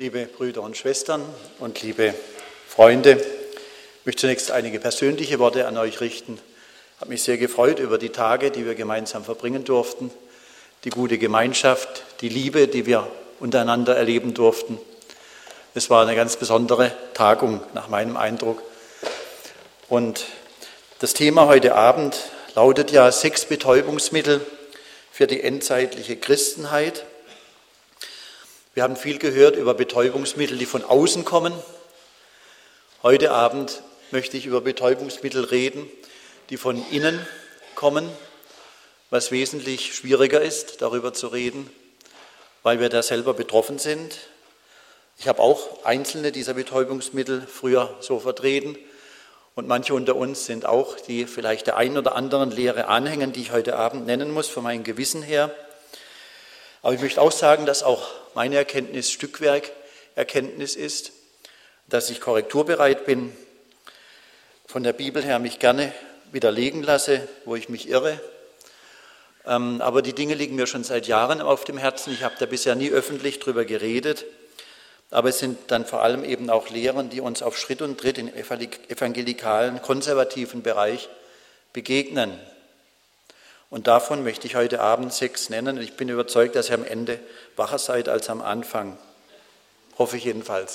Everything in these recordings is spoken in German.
Liebe Brüder und Schwestern und liebe Freunde, ich möchte zunächst einige persönliche Worte an euch richten. Ich habe mich sehr gefreut über die Tage, die wir gemeinsam verbringen durften, die gute Gemeinschaft, die Liebe, die wir untereinander erleben durften. Es war eine ganz besondere Tagung nach meinem Eindruck. Und das Thema heute Abend lautet ja 6 Betäubungsmittel für die endzeitliche Christenheit. Wir haben viel gehört über Betäubungsmittel, die von außen kommen. Heute Abend möchte ich über Betäubungsmittel reden, die von innen kommen, was wesentlich schwieriger ist, darüber zu reden, weil wir da selber betroffen sind. Ich habe auch einzelne dieser Betäubungsmittel früher so vertreten und manche unter uns sind auch, die vielleicht der einen oder anderen Lehre anhängen, die ich heute Abend nennen muss, von meinem Gewissen her. Aber ich möchte auch sagen, dass auch meine Erkenntnis Stückwerk-Erkenntnis ist, dass ich korrekturbereit bin, von der Bibel her mich gerne widerlegen lasse, wo ich mich irre. Aber die Dinge liegen mir schon seit Jahren auf dem Herzen. Ich habe da bisher nie öffentlich drüber geredet. Aber es sind dann vor allem eben auch Lehren, die uns auf Schritt und Tritt im evangelikalen, konservativen Bereich begegnen. Und davon möchte ich heute Abend 6 nennen. Und ich bin überzeugt, dass ihr am Ende wacher seid als am Anfang. Hoffe ich jedenfalls.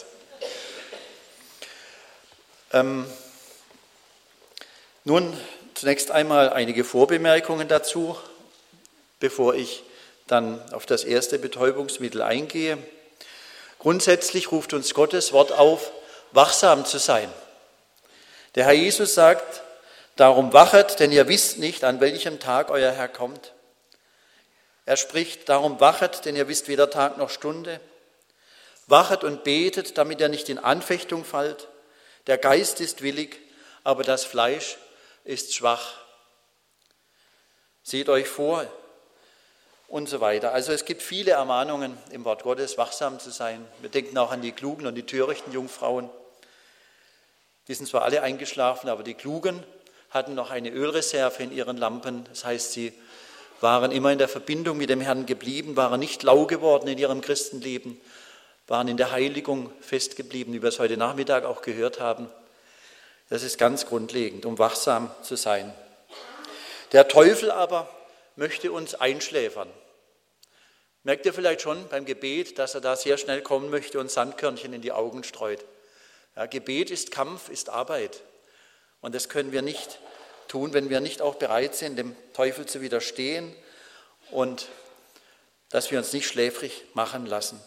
Nun zunächst einmal einige Vorbemerkungen dazu, bevor ich dann auf das erste Betäubungsmittel eingehe. Grundsätzlich ruft uns Gottes Wort auf, wachsam zu sein. Der Herr Jesus sagt, darum wachet, denn ihr wisst nicht, an welchem Tag euer Herr kommt. Er spricht, darum wachet, denn ihr wisst weder Tag noch Stunde. Wachet und betet, damit ihr nicht in Anfechtung fallt. Der Geist ist willig, aber das Fleisch ist schwach. Seht euch vor und so weiter. Also es gibt viele Ermahnungen im Wort Gottes, wachsam zu sein. Wir denken auch an die klugen und die törichten Jungfrauen. Die sind zwar alle eingeschlafen, aber die Klugen hatten noch eine Ölreserve in ihren Lampen. Das heißt, sie waren immer in der Verbindung mit dem Herrn geblieben, waren nicht lau geworden in ihrem Christenleben, waren in der Heiligung festgeblieben, wie wir es heute Nachmittag auch gehört haben. Das ist ganz grundlegend, um wachsam zu sein. Der Teufel aber möchte uns einschläfern. Merkt ihr vielleicht schon beim Gebet, dass er da sehr schnell kommen möchte und Sandkörnchen in die Augen streut. Ja, Gebet ist Kampf, ist Arbeit. Und das können wir nicht tun, wenn wir nicht auch bereit sind, dem Teufel zu widerstehen und dass wir uns nicht schläfrig machen lassen.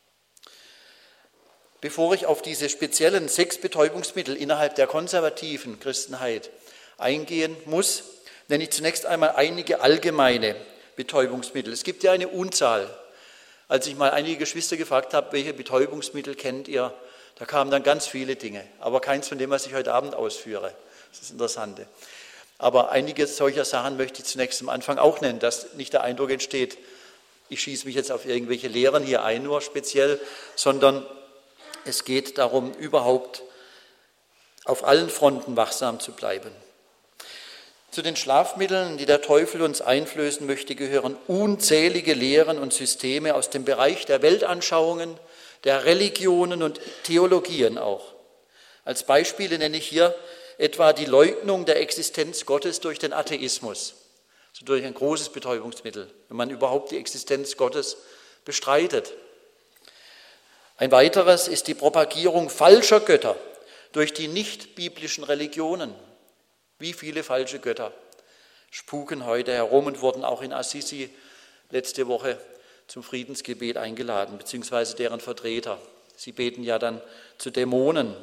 Bevor ich auf diese speziellen 6 Betäubungsmittel innerhalb der konservativen Christenheit eingehen muss, nenne ich zunächst einmal einige allgemeine Betäubungsmittel. Es gibt ja eine Unzahl. Als ich mal einige Geschwister gefragt habe, welche Betäubungsmittel kennt ihr, da kamen dann ganz viele Dinge, aber keins von dem, was ich heute Abend ausführe. Das ist das Interessante. Aber einige solcher Sachen möchte ich zunächst am Anfang auch nennen, dass nicht der Eindruck entsteht, ich schieße mich jetzt auf irgendwelche Lehren hier ein, nur speziell, sondern es geht darum, überhaupt auf allen Fronten wachsam zu bleiben. Zu den Schlafmitteln, die der Teufel uns einflößen möchte, gehören unzählige Lehren und Systeme aus dem Bereich der Weltanschauungen, der Religionen und Theologien auch. Als Beispiele nenne ich hier etwa die Leugnung der Existenz Gottes durch den Atheismus, also durch ein großes Betäubungsmittel, wenn man überhaupt die Existenz Gottes bestreitet. Ein weiteres ist die Propagierung falscher Götter durch die nicht-biblischen Religionen. Wie viele falsche Götter spuken heute herum und wurden auch in Assisi letzte Woche zum Friedensgebet eingeladen, beziehungsweise deren Vertreter. Sie beten ja dann zu Dämonen.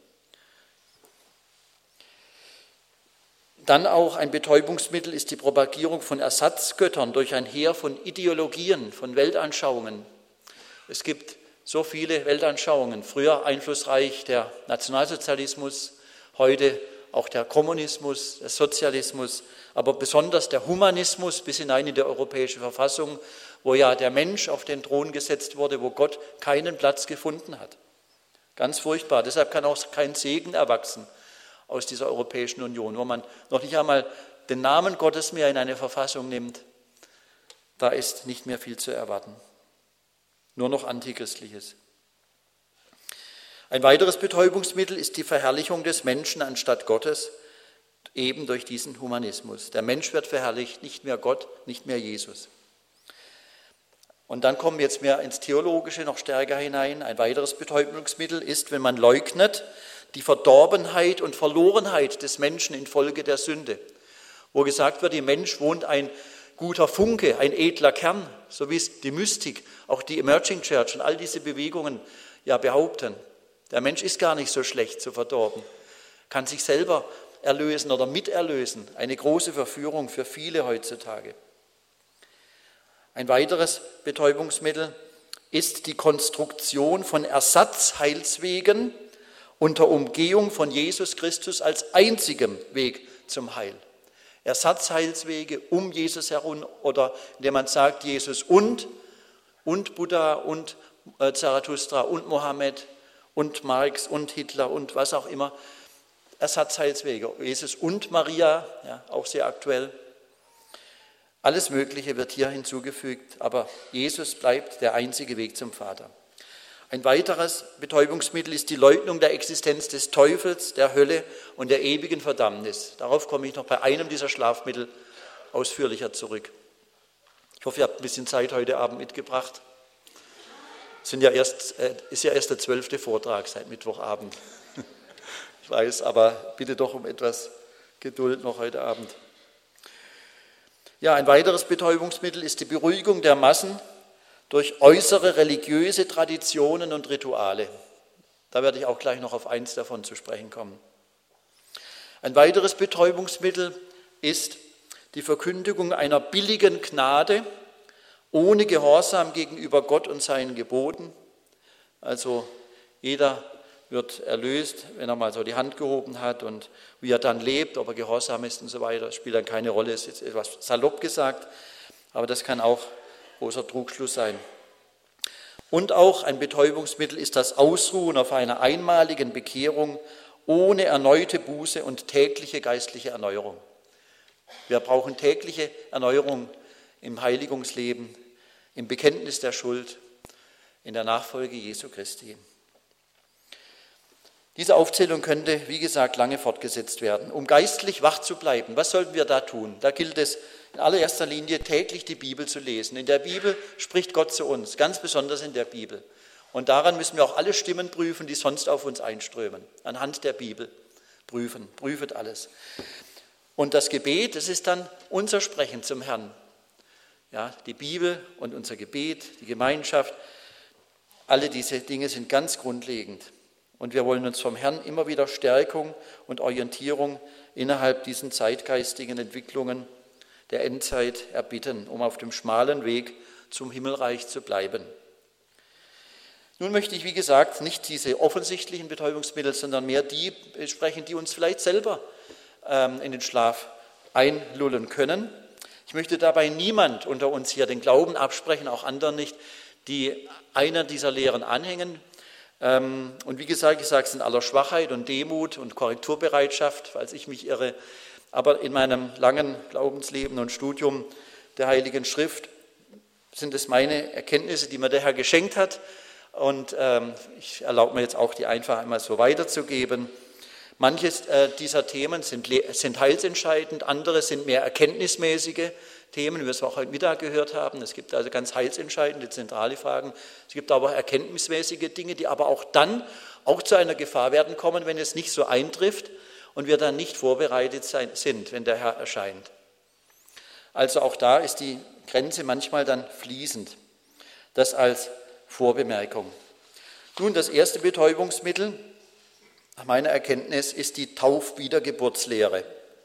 Dann auch ein Betäubungsmittel ist die Propagierung von Ersatzgöttern durch ein Heer von Ideologien, von Weltanschauungen. Es gibt so viele Weltanschauungen. Früher einflussreich der Nationalsozialismus, heute auch der Kommunismus, der Sozialismus, aber besonders der Humanismus bis hinein in die Europäische Verfassung, wo ja der Mensch auf den Thron gesetzt wurde, wo Gott keinen Platz gefunden hat. Ganz furchtbar. Deshalb kann auch kein Segen erwachsen aus dieser Europäischen Union, wo man noch nicht einmal den Namen Gottes mehr in eine Verfassung nimmt. Da ist nicht mehr viel zu erwarten. Nur noch Antichristliches. Ein weiteres Betäubungsmittel ist die Verherrlichung des Menschen anstatt Gottes, eben durch diesen Humanismus. Der Mensch wird verherrlicht, nicht mehr Gott, nicht mehr Jesus. Und dann kommen wir jetzt mehr ins Theologische noch stärker hinein. Ein weiteres Betäubungsmittel ist, wenn man leugnet, die Verdorbenheit und Verlorenheit des Menschen infolge der Sünde. Wo gesagt wird, im Mensch wohnt ein guter Funke, ein edler Kern, so wie es die Mystik, auch die Emerging Church und all diese Bewegungen ja behaupten. Der Mensch ist gar nicht so schlecht, so verdorben, kann sich selber erlösen oder miterlösen. Eine große Verführung für viele heutzutage. Ein weiteres Betäubungsmittel ist die Konstruktion von Ersatzheilswegen unter Umgehung von Jesus Christus als einzigem Weg zum Heil. Ersatzheilswege um Jesus herum oder indem man sagt, Jesus und Buddha und Zarathustra und Mohammed und Marx und Hitler und was auch immer. Ersatzheilswege, Jesus und Maria, ja, auch sehr aktuell. Alles Mögliche wird hier hinzugefügt, aber Jesus bleibt der einzige Weg zum Vater. Ein weiteres Betäubungsmittel ist die Leugnung der Existenz des Teufels, der Hölle und der ewigen Verdammnis. Darauf komme ich noch bei einem dieser Schlafmittel ausführlicher zurück. Ich hoffe, ihr habt ein bisschen Zeit heute Abend mitgebracht. Ist ja erst der 12. Vortrag seit Mittwochabend. Ich weiß, aber bitte doch um etwas Geduld noch heute Abend. Ja, ein weiteres Betäubungsmittel ist die Beruhigung der Massen durch äußere religiöse Traditionen und Rituale. Da werde ich auch gleich noch auf eins davon zu sprechen kommen. Ein weiteres Betäubungsmittel ist die Verkündigung einer billigen Gnade ohne Gehorsam gegenüber Gott und seinen Geboten. Also jeder wird erlöst, wenn er mal so die Hand gehoben hat und wie er dann lebt, ob er gehorsam ist und so weiter, spielt dann keine Rolle, ist jetzt etwas salopp gesagt, aber das kann auch großer Trugschluss sein. Und auch ein Betäubungsmittel ist das Ausruhen auf einer einmaligen Bekehrung ohne erneute Buße und tägliche geistliche Erneuerung. Wir brauchen tägliche Erneuerung im Heiligungsleben, im Bekenntnis der Schuld, in der Nachfolge Jesu Christi. Diese Aufzählung könnte, wie gesagt, lange fortgesetzt werden. Um geistlich wach zu bleiben, was sollten wir da tun? Da gilt es in allererster Linie täglich die Bibel zu lesen. In der Bibel spricht Gott zu uns, ganz besonders in der Bibel. Und daran müssen wir auch alle Stimmen prüfen, die sonst auf uns einströmen. Anhand der Bibel prüfet alles. Und das Gebet, das ist dann unser Sprechen zum Herrn. Ja, die Bibel und unser Gebet, die Gemeinschaft, alle diese Dinge sind ganz grundlegend. Und wir wollen uns vom Herrn immer wieder Stärkung und Orientierung innerhalb diesen zeitgeistigen Entwicklungen der Endzeit erbitten, um auf dem schmalen Weg zum Himmelreich zu bleiben. Nun möchte ich, wie gesagt, nicht diese offensichtlichen Betäubungsmittel, sondern mehr die sprechen, die uns vielleicht selber in den Schlaf einlullen können. Ich möchte dabei niemand unter uns hier den Glauben absprechen, auch anderen nicht, die einer dieser Lehren anhängen. Und wie gesagt, ich sage es in aller Schwachheit und Demut und Korrekturbereitschaft, falls ich mich irre. Aber in meinem langen Glaubensleben und Studium der Heiligen Schrift sind es meine Erkenntnisse, die mir der Herr geschenkt hat. Und ich erlaube mir jetzt auch, die einfach einmal so weiterzugeben. Manche dieser Themen sind heilsentscheidend, andere sind mehr erkenntnismäßige Themen, wie wir es auch heute Mittag gehört haben. Es gibt also ganz heilsentscheidende, zentrale Fragen. Es gibt aber erkenntnismäßige Dinge, die aber auch dann auch zu einer Gefahr werden kommen, wenn es nicht so eintrifft und wir dann nicht vorbereitet sind, wenn der Herr erscheint. Also auch da ist die Grenze manchmal dann fließend. Das als Vorbemerkung. Nun, das erste Betäubungsmittel, nach meiner Erkenntnis, ist die Taufwiedergeburtslehre.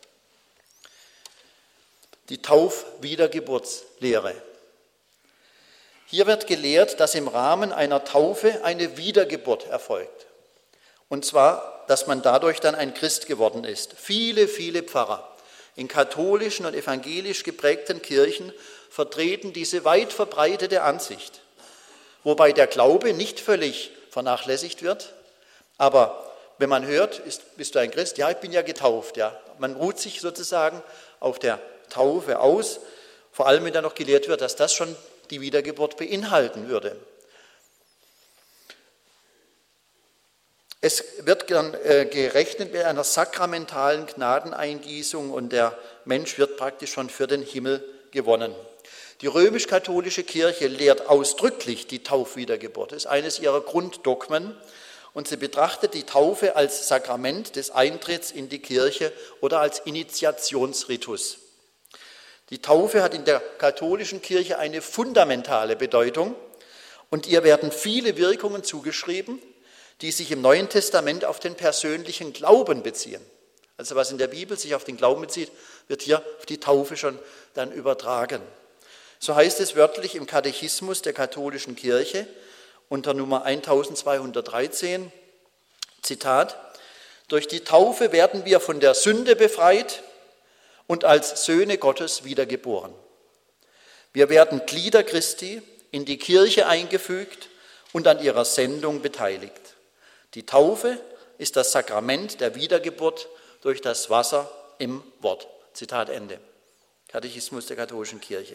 Die Taufwiedergeburtslehre. Hier wird gelehrt, dass im Rahmen einer Taufe eine Wiedergeburt erfolgt. Und zwar, dass man dadurch dann ein Christ geworden ist. Viele, viele Pfarrer in katholischen und evangelisch geprägten Kirchen vertreten diese weit verbreitete Ansicht, wobei der Glaube nicht völlig vernachlässigt wird, aber wenn man hört, bist du ein Christ? Ja, ich bin ja getauft. Ja. Man ruht sich sozusagen auf der Taufe aus, vor allem wenn da noch gelehrt wird, dass das schon die Wiedergeburt beinhalten würde. Es wird dann gerechnet mit einer sakramentalen Gnadeneingießung und der Mensch wird praktisch schon für den Himmel gewonnen. Die römisch-katholische Kirche lehrt ausdrücklich die Taufwiedergeburt. Das ist eines ihrer Grunddogmen und sie betrachtet die Taufe als Sakrament des Eintritts in die Kirche oder als Initiationsritus. Die Taufe hat in der katholischen Kirche eine fundamentale Bedeutung und ihr werden viele Wirkungen zugeschrieben, die sich im Neuen Testament auf den persönlichen Glauben beziehen. Also was in der Bibel sich auf den Glauben bezieht, wird hier auf die Taufe schon dann übertragen. So heißt es wörtlich im Katechismus der katholischen Kirche unter Nummer 1213, Zitat, durch die Taufe werden wir von der Sünde befreit und als Söhne Gottes wiedergeboren. Wir werden Glieder Christi in die Kirche eingefügt und an ihrer Sendung beteiligt. Die Taufe ist das Sakrament der Wiedergeburt durch das Wasser im Wort. Zitat Ende. Katechismus der katholischen Kirche.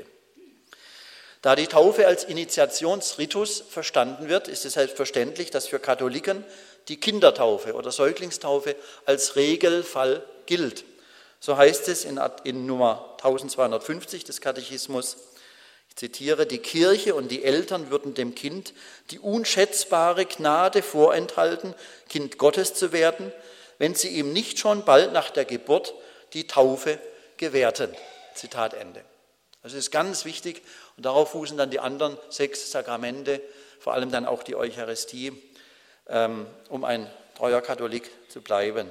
Da die Taufe als Initiationsritus verstanden wird, ist es selbstverständlich, dass für Katholiken die Kindertaufe oder Säuglingstaufe als Regelfall gilt. So heißt es in Nummer 1250 des Katechismus, ich zitiere, die Kirche und die Eltern würden dem Kind die unschätzbare Gnade vorenthalten, Kind Gottes zu werden, wenn sie ihm nicht schon bald nach der Geburt die Taufe gewährten. Zitat Ende. Also das ist ganz wichtig und darauf fußen dann die anderen 6 Sakramente, vor allem dann auch die Eucharistie, um ein treuer Katholik zu bleiben.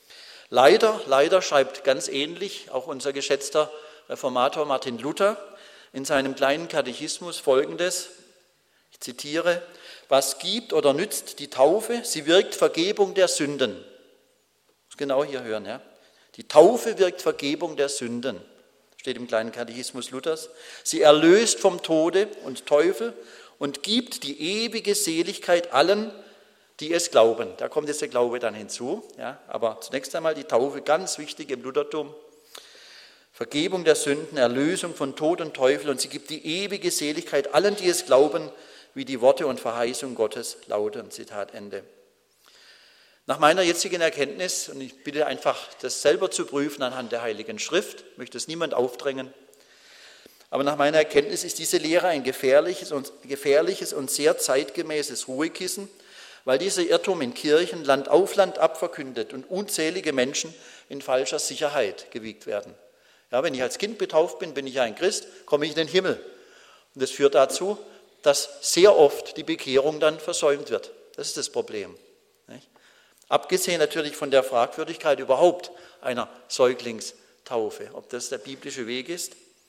Leider schreibt ganz ähnlich auch unser geschätzter Reformator Martin Luther in seinem kleinen Katechismus Folgendes, ich zitiere, was gibt oder nützt die Taufe? Sie wirkt Vergebung der Sünden. Das muss genau hier hören, ja. Die Taufe wirkt Vergebung der Sünden, steht im kleinen Katechismus Luthers. Sie erlöst vom Tode und Teufel und gibt die ewige Seligkeit allen, die es glauben. Da kommt jetzt der Glaube dann hinzu. Ja, aber zunächst einmal die Taufe, ganz wichtig im Luthertum. Vergebung der Sünden, Erlösung von Tod und Teufel und sie gibt die ewige Seligkeit allen, die es glauben, wie die Worte und Verheißung Gottes lauten. Zitat Ende. Nach meiner jetzigen Erkenntnis, und ich bitte einfach, das selber zu prüfen anhand der Heiligen Schrift, ich möchte es niemand aufdrängen, aber nach meiner Erkenntnis ist diese Lehre ein gefährliches und sehr zeitgemäßes Ruhekissen, weil dieser Irrtum in Kirchen Land auf Land ab verkündet und unzählige Menschen in falscher Sicherheit gewiegt werden. Ja, wenn ich als Kind getauft bin, bin ich ein Christ, komme ich in den Himmel. Und das führt dazu, dass sehr oft die Bekehrung dann versäumt wird. Das ist das Problem. Nicht? Abgesehen natürlich von der Fragwürdigkeit überhaupt einer Säuglingstaufe, ob das der biblische Weg ist.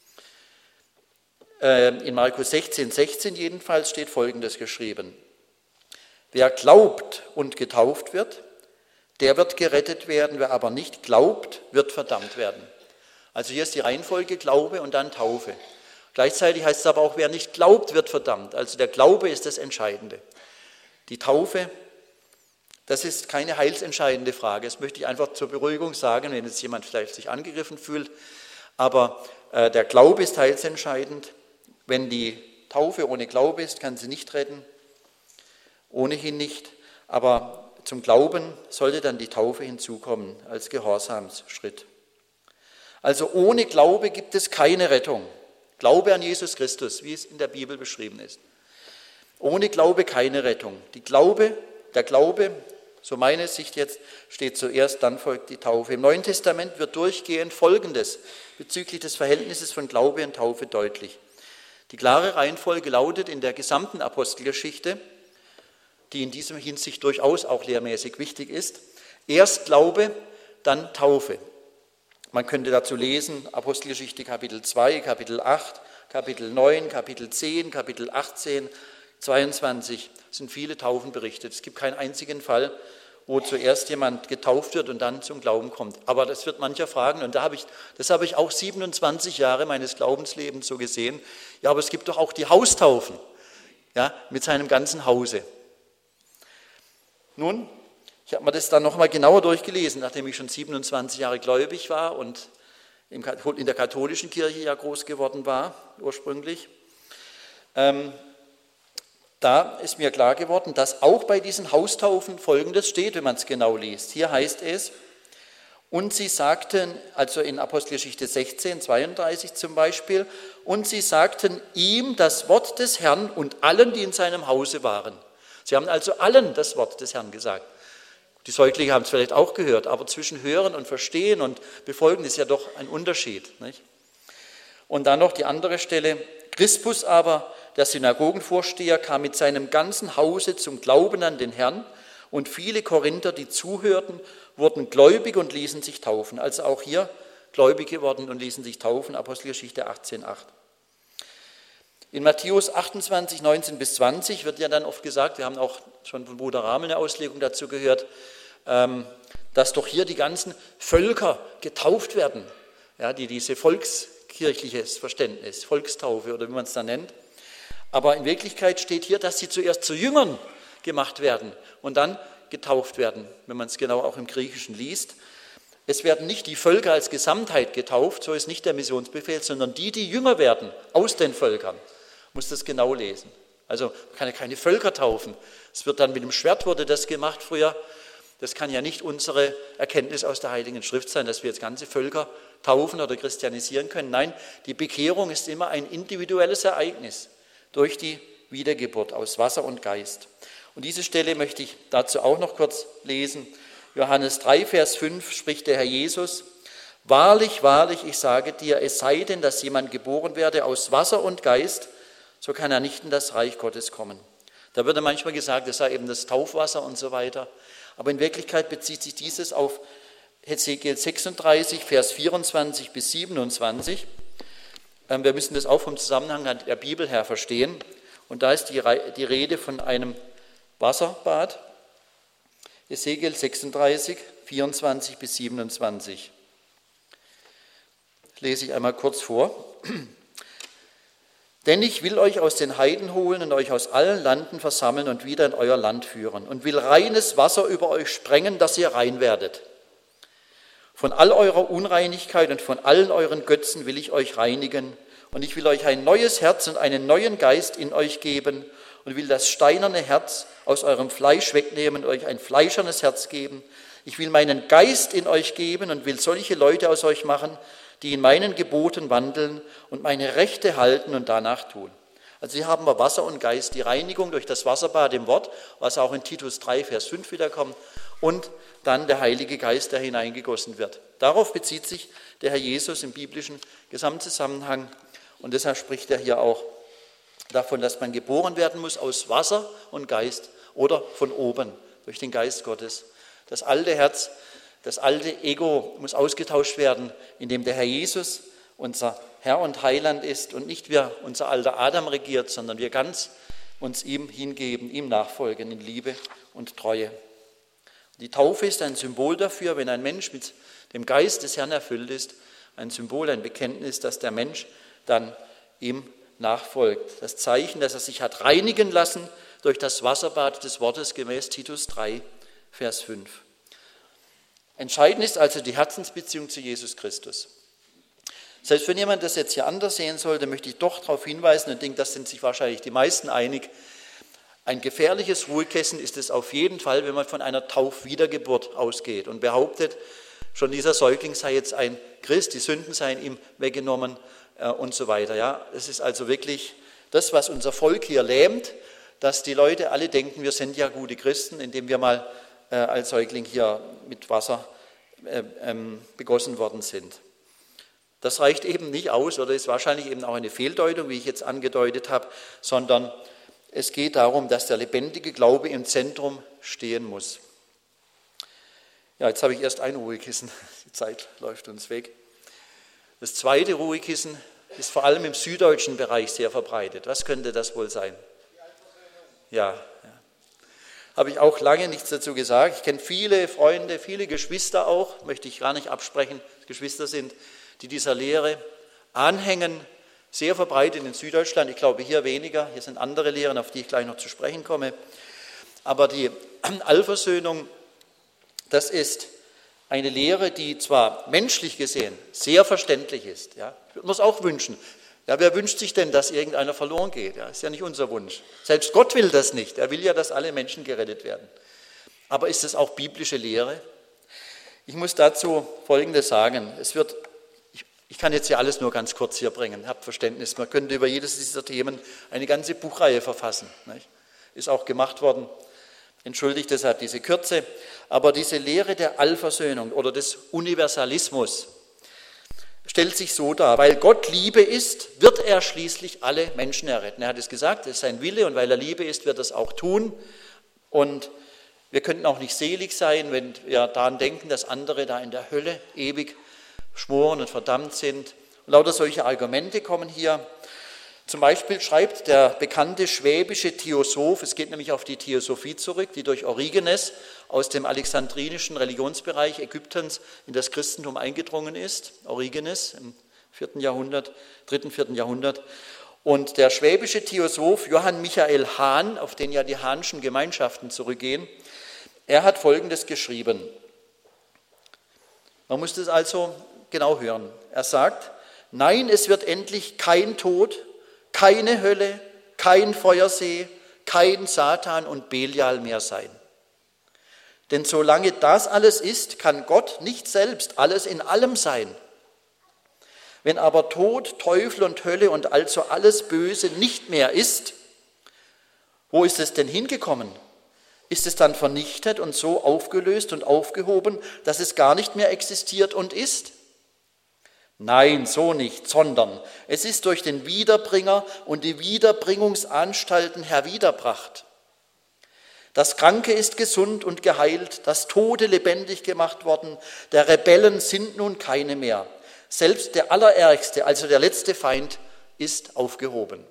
In Markus 16 jedenfalls steht Folgendes geschrieben. Wer glaubt und getauft wird, der wird gerettet werden. Wer aber nicht glaubt, wird verdammt werden. Also hier ist die Reihenfolge Glaube und dann Taufe. Gleichzeitig heißt es aber auch, wer nicht glaubt, wird verdammt. Also der Glaube ist das Entscheidende. Die Taufe, das ist keine heilsentscheidende Frage. Das möchte ich einfach zur Beruhigung sagen, wenn jetzt jemand vielleicht sich angegriffen fühlt. Aber der Glaube ist heilsentscheidend. Wenn die Taufe ohne Glaube ist, kann sie nicht retten. Ohnehin nicht. Aber zum Glauben sollte dann die Taufe hinzukommen als Gehorsamsschritt. Also ohne Glaube gibt es keine Rettung. Glaube an Jesus Christus, wie es in der Bibel beschrieben ist. Ohne Glaube keine Rettung. Der Glaube, so meine Sicht jetzt, steht zuerst, dann folgt die Taufe. Im Neuen Testament wird durchgehend Folgendes bezüglich des Verhältnisses von Glaube und Taufe deutlich. Die klare Reihenfolge lautet in der gesamten Apostelgeschichte, die in dieser Hinsicht durchaus auch lehrmäßig wichtig ist, erst Glaube, dann Taufe. Man könnte dazu lesen, Apostelgeschichte Kapitel 2, Kapitel 8, Kapitel 9, Kapitel 10, Kapitel 18, 22, es sind viele Taufen berichtet. Es gibt keinen einzigen Fall, wo zuerst jemand getauft wird und dann zum Glauben kommt. Aber das wird mancher fragen, und das habe ich auch 27 Jahre meines Glaubenslebens so gesehen. Ja, aber es gibt doch auch die Haustaufen, ja, mit seinem ganzen Hause. Nun, ich habe mir das dann nochmal genauer durchgelesen, nachdem ich schon 27 Jahre gläubig war und in der katholischen Kirche ja groß geworden war, ursprünglich. da ist mir klar geworden, dass auch bei diesen Haustaufen Folgendes steht, wenn man es genau liest. Hier heißt es, und sie sagten, also in Apostelgeschichte 16, 32 zum Beispiel, und sie sagten ihm das Wort des Herrn und allen, die in seinem Hause waren. Sie haben also allen das Wort des Herrn gesagt. Die Säuglinge haben es vielleicht auch gehört, aber zwischen Hören und Verstehen und Befolgen ist ja doch ein Unterschied, nicht? Und dann noch die andere Stelle, Crispus aber, der Synagogenvorsteher, kam mit seinem ganzen Hause zum Glauben an den Herrn und viele Korinther, die zuhörten, wurden gläubig und ließen sich taufen. Also auch hier gläubig geworden und ließen sich taufen, Apostelgeschichte 18,8. In Matthäus 28, 19 bis 20 wird ja dann oft gesagt, wir haben auch schon von Bruder Ramel eine Auslegung dazu gehört, dass doch hier die ganzen Völker getauft werden, ja, die diese volkskirchliches Verständnis, Volkstaufe oder wie man es da nennt. Aber in Wirklichkeit steht hier, dass sie zuerst zu Jüngern gemacht werden und dann getauft werden, wenn man es genau auch im Griechischen liest. Es werden nicht die Völker als Gesamtheit getauft, so ist nicht der Missionsbefehl, sondern die Jünger werden aus den Völkern. Muss das genau lesen. Also man kann ja keine Völker taufen. Es wird dann mit dem Schwert wurde das gemacht früher. Das kann ja nicht unsere Erkenntnis aus der Heiligen Schrift sein, dass wir jetzt ganze Völker taufen oder christianisieren können. Nein, die Bekehrung ist immer ein individuelles Ereignis durch die Wiedergeburt aus Wasser und Geist. Und diese Stelle möchte ich dazu auch noch kurz lesen. Johannes 3, Vers 5 spricht der Herr Jesus: Wahrlich, wahrlich, ich sage dir, es sei denn, dass jemand geboren werde aus Wasser und Geist, so kann er nicht in das Reich Gottes kommen. Da wird manchmal gesagt, das sei eben das Taufwasser und so weiter. Aber in Wirklichkeit bezieht sich dieses auf Hesekiel 36, Vers 24 bis 27. Wir müssen das auch vom Zusammenhang der Bibel her verstehen. Und da ist die Rede von einem Wasserbad. Hesekiel 36, 24 bis 27. Das lese ich einmal kurz vor. Denn ich will euch aus den Heiden holen und euch aus allen Landen versammeln und wieder in euer Land führen und will reines Wasser über euch sprengen, dass ihr rein werdet. Von all eurer Unreinigkeit und von allen euren Götzen will ich euch reinigen und ich will euch ein neues Herz und einen neuen Geist in euch geben und will das steinerne Herz aus eurem Fleisch wegnehmen und euch ein fleischernes Herz geben. Ich will meinen Geist in euch geben und will solche Leute aus euch machen, die in meinen Geboten wandeln und meine Rechte halten und danach tun. Also hier haben wir Wasser und Geist, die Reinigung durch das Wasserbad im Wort, was auch in Titus 3, Vers 5 wiederkommt, und dann der Heilige Geist, der hineingegossen wird. Darauf bezieht sich der Herr Jesus im biblischen Gesamtzusammenhang und deshalb spricht er hier auch davon, dass man geboren werden muss aus Wasser und Geist oder von oben durch den Geist Gottes. Das alte Herz, das alte Ego muss ausgetauscht werden, indem der Herr Jesus unser Herr und Heiland ist und nicht wir unser alter Adam regiert, sondern wir ganz uns ihm hingeben, ihm nachfolgen in Liebe und Treue. Die Taufe ist ein Symbol dafür, wenn ein Mensch mit dem Geist des Herrn erfüllt ist, ein Symbol, ein Bekenntnis, dass der Mensch dann ihm nachfolgt. Das Zeichen, dass er sich hat reinigen lassen durch das Wasserbad des Wortes gemäß Titus 3, Vers 5. Entscheidend ist also die Herzensbeziehung zu Jesus Christus. Selbst wenn jemand das jetzt hier anders sehen sollte, möchte ich doch darauf hinweisen und denke, das sind sich wahrscheinlich die meisten einig. Ein gefährliches Ruhekissen ist es auf jeden Fall, wenn man von einer Taufwiedergeburt ausgeht und behauptet, schon dieser Säugling sei jetzt ein Christ, die Sünden seien ihm weggenommen und so weiter. Ja, es ist also wirklich das, was unser Volk hier lähmt, dass die Leute alle denken, wir sind ja gute Christen, indem wir mal als Säugling hier mit Wasser begossen worden sind. Das reicht eben nicht aus oder ist wahrscheinlich eben auch eine Fehldeutung, wie ich jetzt angedeutet habe, sondern es geht darum, dass der lebendige Glaube im Zentrum stehen muss. Ja, jetzt habe ich erst ein Ruhekissen, die Zeit läuft uns weg. Das zweite Ruhekissen ist vor allem im süddeutschen Bereich sehr verbreitet. Was könnte das wohl sein? Ja. Habe ich auch lange nichts dazu gesagt. Ich kenne viele Freunde, viele Geschwister auch, möchte ich gar nicht absprechen, dass Geschwister sind, die dieser Lehre anhängen, sehr verbreitet in Süddeutschland. Ich glaube hier weniger, hier sind andere Lehren, auf die ich gleich noch zu sprechen komme. Aber die Allversöhnung, das ist eine Lehre, die zwar menschlich gesehen sehr verständlich ist. Ja, ich würde mir es auch wünschen, Ja, wer wünscht sich denn, dass irgendeiner verloren geht? Ja, ist ja nicht unser Wunsch. Selbst Gott will das nicht. Er will ja, dass alle Menschen gerettet werden. Aber ist das auch biblische Lehre? Ich muss dazu Folgendes sagen. Ich kann jetzt ja alles nur ganz kurz hier bringen. Habt Verständnis. Man könnte über jedes dieser Themen eine ganze Buchreihe verfassen. Nicht? Ist auch gemacht worden. Entschuldigt deshalb diese Kürze. Aber diese Lehre der Allversöhnung oder des Universalismus stellt sich so dar. Weil Gott Liebe ist, wird er schließlich alle Menschen erretten. Er hat es gesagt, es ist sein Wille und weil er Liebe ist, wird er es auch tun. Und wir könnten auch nicht selig sein, wenn wir daran denken, dass andere da in der Hölle ewig schmoren und verdammt sind. Und lauter solche Argumente kommen hier. Zum Beispiel schreibt der bekannte schwäbische Theosoph, es geht nämlich auf die Theosophie zurück, die durch Origenes aus dem alexandrinischen Religionsbereich Ägyptens in das Christentum eingedrungen ist. Origenes im 3., 4. Jahrhundert. Und der schwäbische Theosoph Johann Michael Hahn, auf den ja die Hahnschen Gemeinschaften zurückgehen, er hat Folgendes geschrieben. Man muss das also genau hören. Er sagt, nein, es wird endlich kein Tod, keine Hölle, kein Feuersee, kein Satan und Belial mehr sein. Denn solange das alles ist, kann Gott nicht selbst alles in allem sein. Wenn aber Tod, Teufel und Hölle und also alles Böse nicht mehr ist, wo ist es denn hingekommen? Ist es dann vernichtet und so aufgelöst und aufgehoben, dass es gar nicht mehr existiert und ist? Nein, so nicht, sondern es ist durch den Wiederbringer und die Wiederbringungsanstalten herwiederbracht. Das Kranke ist gesund und geheilt, das Tote lebendig gemacht worden, der Rebellen sind nun keine mehr. Selbst der Allerärgste, also der letzte Feind, ist aufgehoben.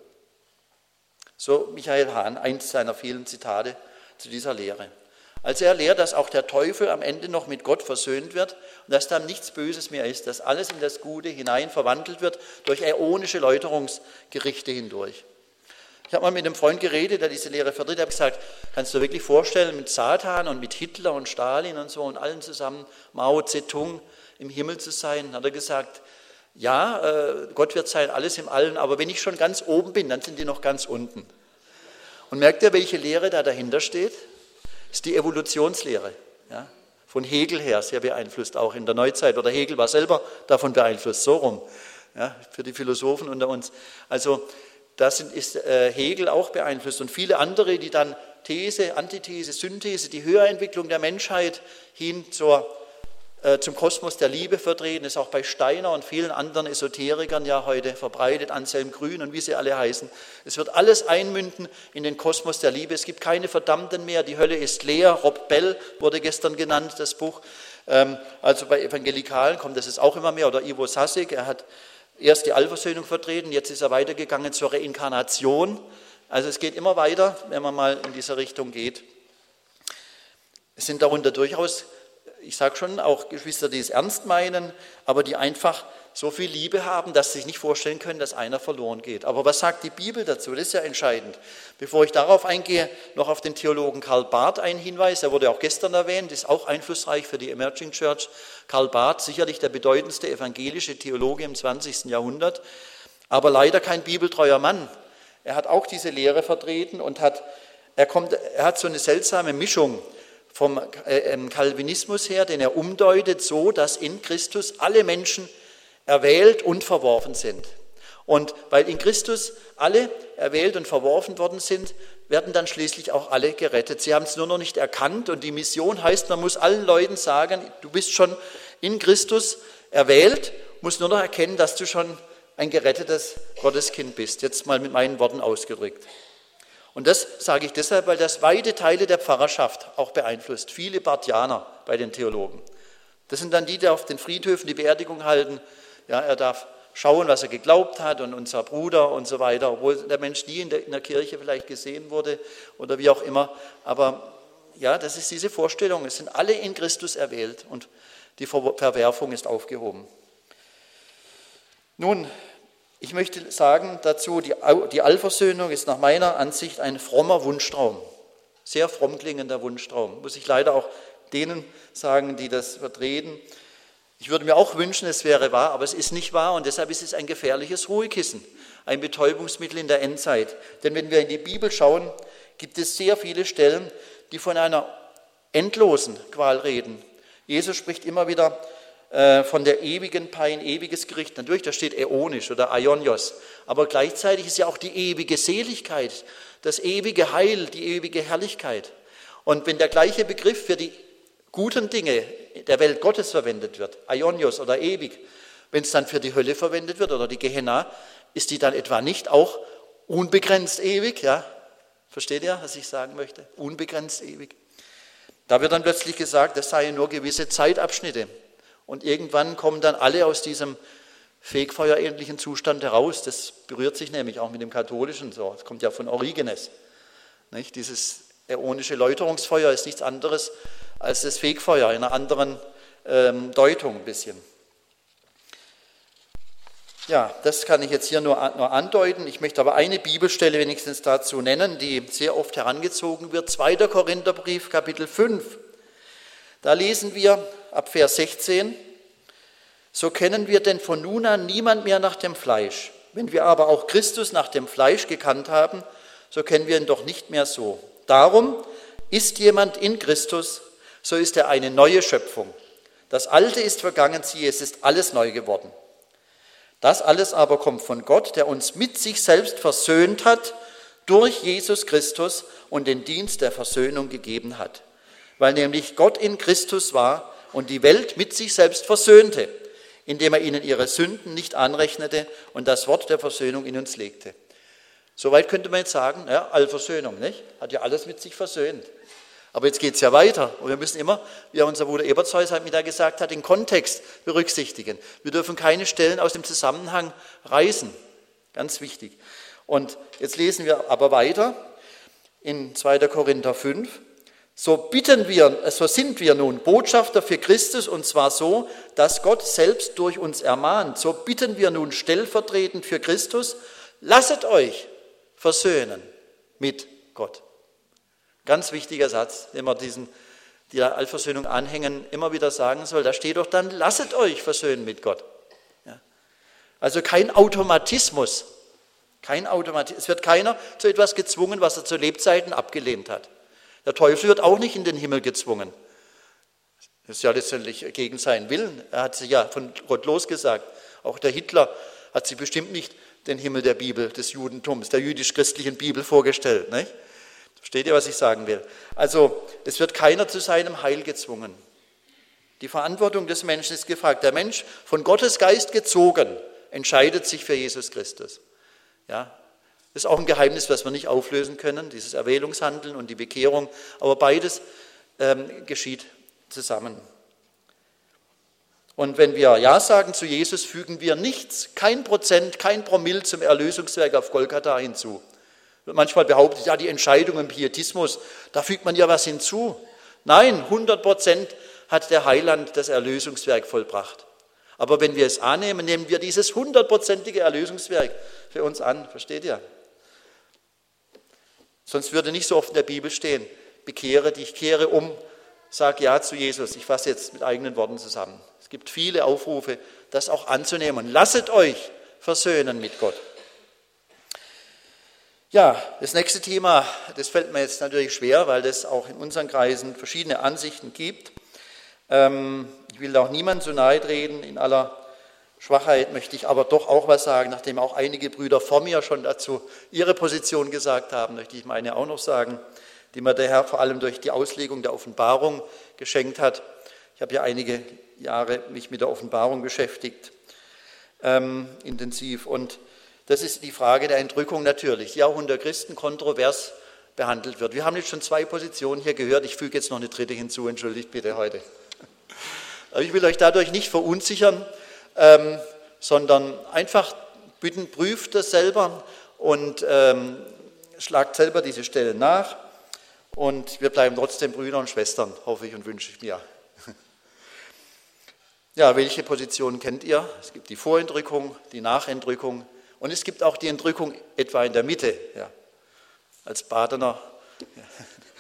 So Michael Hahn, eins seiner vielen Zitate zu dieser Lehre. Also er lehrt, dass auch der Teufel am Ende noch mit Gott versöhnt wird und dass dann nichts Böses mehr ist, dass alles in das Gute hinein verwandelt wird durch äonische Läuterungsgerichte hindurch. Ich habe mal mit einem Freund geredet, der diese Lehre vertritt, habe gesagt, kannst du dir wirklich vorstellen, mit Satan und mit Hitler und Stalin und so und allen zusammen, Mao Zedong, im Himmel zu sein? Hat er gesagt, ja, Gott wird sein, alles im Allen, aber wenn ich schon ganz oben bin, dann sind die noch ganz unten. Und merkt ihr, welche Lehre da dahinter steht? Das ist die Evolutionslehre, ja, von Hegel her, sehr beeinflusst auch in der Neuzeit. Oder Hegel war selber davon beeinflusst, so rum, ja, für die Philosophen unter uns. Also das ist Hegel auch beeinflusst und viele andere, die dann These, Antithese, Synthese, die Höherentwicklung der Menschheit hin zum Kosmos der Liebe vertreten, ist auch bei Steiner und vielen anderen Esoterikern ja heute verbreitet, Anselm Grün und wie sie alle heißen. Es wird alles einmünden in den Kosmos der Liebe. Es gibt keine Verdammten mehr, die Hölle ist leer. Rob Bell wurde gestern genannt, das Buch. Also bei Evangelikalen kommt das jetzt auch immer mehr. Oder Ivo Sasek, er hat erst die Allversöhnung vertreten, jetzt ist er weitergegangen zur Reinkarnation. Also es geht immer weiter, wenn man mal in diese Richtung geht. Es sind darunter durchaus, ich sage schon, auch Geschwister, die es ernst meinen, aber die einfach so viel Liebe haben, dass sie sich nicht vorstellen können, dass einer verloren geht. Aber was sagt die Bibel dazu? Das ist ja entscheidend. Bevor ich darauf eingehe, noch auf den Theologen Karl Barth ein Hinweis. Er wurde auch gestern erwähnt, ist auch einflussreich für die Emerging Church. Karl Barth, sicherlich der bedeutendste evangelische Theologe im 20. Jahrhundert, aber leider kein bibeltreuer Mann. Er hat auch diese Lehre vertreten und er hat so eine seltsame Mischung vom Calvinismus her, den er umdeutet so, dass in Christus alle Menschen erwählt und verworfen sind. Und weil in Christus alle erwählt und verworfen worden sind, werden dann schließlich auch alle gerettet. Sie haben es nur noch nicht erkannt und die Mission heißt, man muss allen Leuten sagen, du bist schon in Christus erwählt, musst nur noch erkennen, dass du schon ein gerettetes Gotteskind bist. Jetzt mal mit meinen Worten ausgedrückt. Und das sage ich deshalb, weil das weite Teile der Pfarrerschaft auch beeinflusst. Viele Barthianer bei den Theologen. Das sind dann die, die auf den Friedhöfen die Beerdigung halten. Ja, er darf schauen, was er geglaubt hat und unser Bruder und so weiter, obwohl der Mensch nie in der Kirche vielleicht gesehen wurde oder wie auch immer. Aber ja, das ist diese Vorstellung. Es sind alle in Christus erwählt und die Verwerfung ist aufgehoben. Nun, ich möchte sagen dazu, die Allversöhnung ist nach meiner Ansicht ein frommer Wunschtraum, sehr fromm klingender Wunschtraum, muss ich leider auch denen sagen, die das vertreten. Ich würde mir auch wünschen, es wäre wahr, aber es ist nicht wahr und deshalb ist es ein gefährliches Ruhekissen, ein Betäubungsmittel in der Endzeit. Denn wenn wir in die Bibel schauen, gibt es sehr viele Stellen, die von einer endlosen Qual reden. Jesus spricht immer wieder von der ewigen Pein, ewiges Gericht. Natürlich, da steht äonisch oder aionios. Aber gleichzeitig ist ja auch die ewige Seligkeit, das ewige Heil, die ewige Herrlichkeit. Und wenn der gleiche Begriff für die guten Dinge der Welt Gottes verwendet wird, aionios oder ewig, wenn es dann für die Hölle verwendet wird oder die Gehenna, ist die dann etwa nicht auch unbegrenzt ewig? Ja? Versteht ihr, was ich sagen möchte? Unbegrenzt ewig. Da wird dann plötzlich gesagt, das seien nur gewisse Zeitabschnitte. Und irgendwann kommen dann alle aus diesem fegfeuerähnlichen Zustand heraus. Das berührt sich nämlich auch mit dem Katholischen so. Das kommt ja von Origenes. Nicht? Dieses äonische Läuterungsfeuer ist nichts anderes als das Fegfeuer in einer anderen Deutung ein bisschen. Ja, das kann ich jetzt hier nur andeuten. Ich möchte aber eine Bibelstelle wenigstens dazu nennen, die sehr oft herangezogen wird. 2. Korintherbrief, Kapitel 5. Da lesen wir ab Vers 16, so kennen wir denn von nun an niemand mehr nach dem Fleisch. Wenn wir aber auch Christus nach dem Fleisch gekannt haben, so kennen wir ihn doch nicht mehr so. Darum ist jemand in Christus, so ist er eine neue Schöpfung. Das Alte ist vergangen, siehe, es ist alles neu geworden. Das alles aber kommt von Gott, der uns mit sich selbst versöhnt hat durch Jesus Christus und den Dienst der Versöhnung gegeben hat. Weil nämlich Gott in Christus war und die Welt mit sich selbst versöhnte, indem er ihnen ihre Sünden nicht anrechnete und das Wort der Versöhnung in uns legte. Soweit könnte man jetzt sagen, ja, Allversöhnung, nicht? Hat ja alles mit sich versöhnt. Aber jetzt geht es ja weiter und wir müssen immer, wie unser Bruder Ebertsheus heute Mittag gesagt hat, den Kontext berücksichtigen. Wir dürfen keine Stellen aus dem Zusammenhang reißen. Ganz wichtig. Und jetzt lesen wir aber weiter in 2. Korinther 5. So sind wir nun Botschafter für Christus und zwar so, dass Gott selbst durch uns ermahnt. So bitten wir nun stellvertretend für Christus, lasset euch versöhnen mit Gott. Ganz wichtiger Satz, den man der Allversöhnung anhängen, immer wieder sagen soll. Da steht doch dann, lasset euch versöhnen mit Gott. Ja. Also kein Automatismus. Es wird keiner zu etwas gezwungen, was er zu Lebzeiten abgelehnt hat. Der Teufel wird auch nicht in den Himmel gezwungen. Das ist ja letztendlich gegen seinen Willen. Er hat sich ja von Gott losgesagt. Auch der Hitler hat sich bestimmt nicht den Himmel der Bibel, des Judentums, der jüdisch-christlichen Bibel vorgestellt. Nicht? Versteht ihr, was ich sagen will? Also, es wird keiner zu seinem Heil gezwungen. Die Verantwortung des Menschen ist gefragt. Der Mensch, von Gottes Geist gezogen, entscheidet sich für Jesus Christus. Ja, das ist auch ein Geheimnis, was wir nicht auflösen können, dieses Erwählungshandeln und die Bekehrung. Aber beides geschieht zusammen. Und wenn wir Ja sagen zu Jesus, fügen wir nichts, kein Prozent, kein Promille zum Erlösungswerk auf Golgatha hinzu. Wird manchmal behauptet, ja, die Entscheidung im Pietismus, da fügt man ja was hinzu. Nein, 100% hat der Heiland das Erlösungswerk vollbracht. Aber wenn wir es annehmen, nehmen wir dieses 100%ige Erlösungswerk für uns an. Versteht ihr? Sonst würde nicht so oft in der Bibel stehen, bekehre dich, kehre um, sag Ja zu Jesus. Ich fasse jetzt mit eigenen Worten zusammen. Es gibt viele Aufrufe, das auch anzunehmen. Lasset euch versöhnen mit Gott. Ja, das nächste Thema, das fällt mir jetzt natürlich schwer, weil es auch in unseren Kreisen verschiedene Ansichten gibt. Ich will auch niemandem zu nahe treten, in aller Schwachheit möchte ich aber doch auch was sagen, nachdem auch einige Brüder vor mir schon dazu ihre Position gesagt haben, möchte ich meine auch noch sagen, die mir der Herr vor allem durch die Auslegung der Offenbarung geschenkt hat. Ich habe ja einige Jahre mich mit der Offenbarung beschäftigt, intensiv, und das ist die Frage der Entrückung natürlich, die auch unter Christen kontrovers behandelt wird. Wir haben jetzt schon 2 Positionen hier gehört, ich füge jetzt noch eine dritte hinzu, entschuldigt bitte heute. Aber ich will euch dadurch nicht verunsichern, sondern einfach bitten, prüft das selber und schlagt selber diese Stellen nach. Und wir bleiben trotzdem Brüder und Schwestern, hoffe ich und wünsche ich mir. Ja, welche Positionen kennt ihr? Es gibt die Vorentrückung, die Nachentrückung und es gibt auch die Entrückung etwa in der Mitte, ja, als Badener.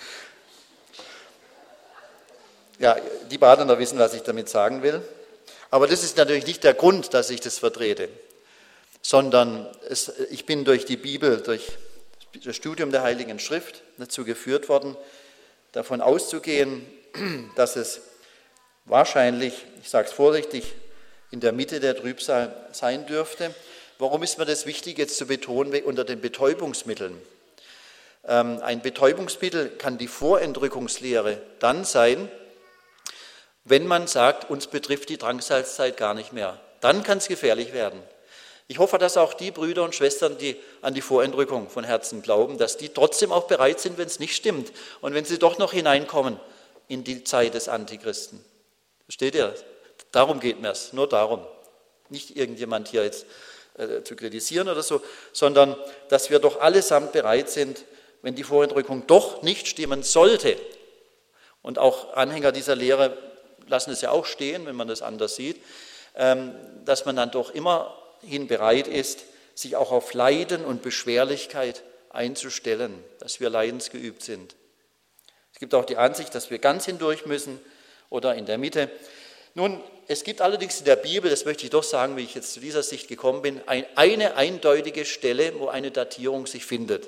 Ja, die Badener wissen, was ich damit sagen will. Aber das ist natürlich nicht der Grund, dass ich das vertrete, sondern ich bin durch die Bibel, durch das Studium der Heiligen Schrift dazu geführt worden, davon auszugehen, dass es wahrscheinlich, ich sage es vorsichtig, in der Mitte der Trübsal sein dürfte. Warum ist mir das wichtig, jetzt zu betonen, unter den Betäubungsmitteln? Ein Betäubungsmittel kann die Vorentrückungslehre dann sein, wenn man sagt, uns betrifft die Drangsalzzeit gar nicht mehr. Dann kann es gefährlich werden. Ich hoffe, dass auch die Brüder und Schwestern, die an die Vorentrückung von Herzen glauben, dass die trotzdem auch bereit sind, wenn es nicht stimmt und wenn sie doch noch hineinkommen in die Zeit des Antichristen. Versteht ihr? Darum geht mir es, nur darum. Nicht irgendjemand hier jetzt zu kritisieren oder so, sondern dass wir doch allesamt bereit sind, wenn die Vorentrückung doch nicht stimmen sollte. Und auch Anhänger dieser Lehre lassen es ja auch stehen, wenn man das anders sieht, dass man dann doch immerhin bereit ist, sich auch auf Leiden und Beschwerlichkeit einzustellen, dass wir leidensgeübt sind. Es gibt auch die Ansicht, dass wir ganz hindurch müssen oder in der Mitte. Nun, es gibt allerdings in der Bibel, das möchte ich doch sagen, wie ich jetzt zu dieser Sicht gekommen bin, eine eindeutige Stelle, wo eine Datierung sich findet.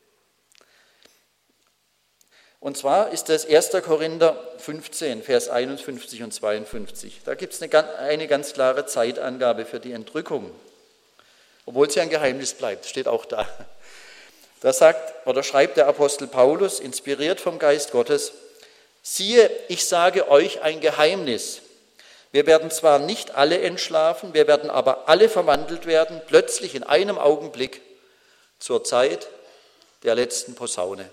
Und zwar ist das 1. Korinther 15, Vers 51 und 52. Da gibt es eine ganz klare Zeitangabe für die Entrückung, obwohl sie ein Geheimnis bleibt, steht auch da. Da schreibt der Apostel Paulus, inspiriert vom Geist Gottes: Siehe, ich sage euch ein Geheimnis. Wir werden zwar nicht alle entschlafen, wir werden aber alle verwandelt werden, plötzlich in einem Augenblick zur Zeit der letzten Posaune.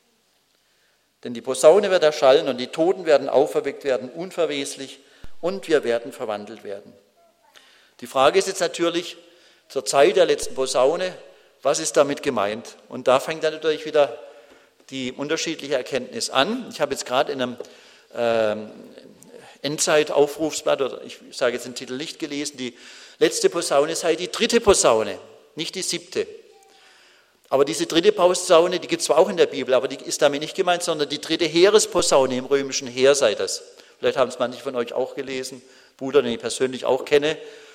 Denn die Posaune wird erschallen und die Toten werden auferweckt werden, unverweslich, und wir werden verwandelt werden. Die Frage ist jetzt natürlich, zur Zeit der letzten Posaune, was ist damit gemeint? Und da fängt dann natürlich wieder die unterschiedliche Erkenntnis an. Ich habe jetzt gerade in einem Endzeitaufrufsblatt, oder ich sage jetzt den Titel nicht gelesen, die letzte Posaune sei die dritte Posaune, nicht die siebte. Aber diese dritte Posaune, die gibt es zwar auch in der Bibel, aber die ist damit nicht gemeint, sondern die dritte Heeresposaune im römischen Heer sei das. Vielleicht haben es manche von euch auch gelesen. Bruder, den ich persönlich auch kenne,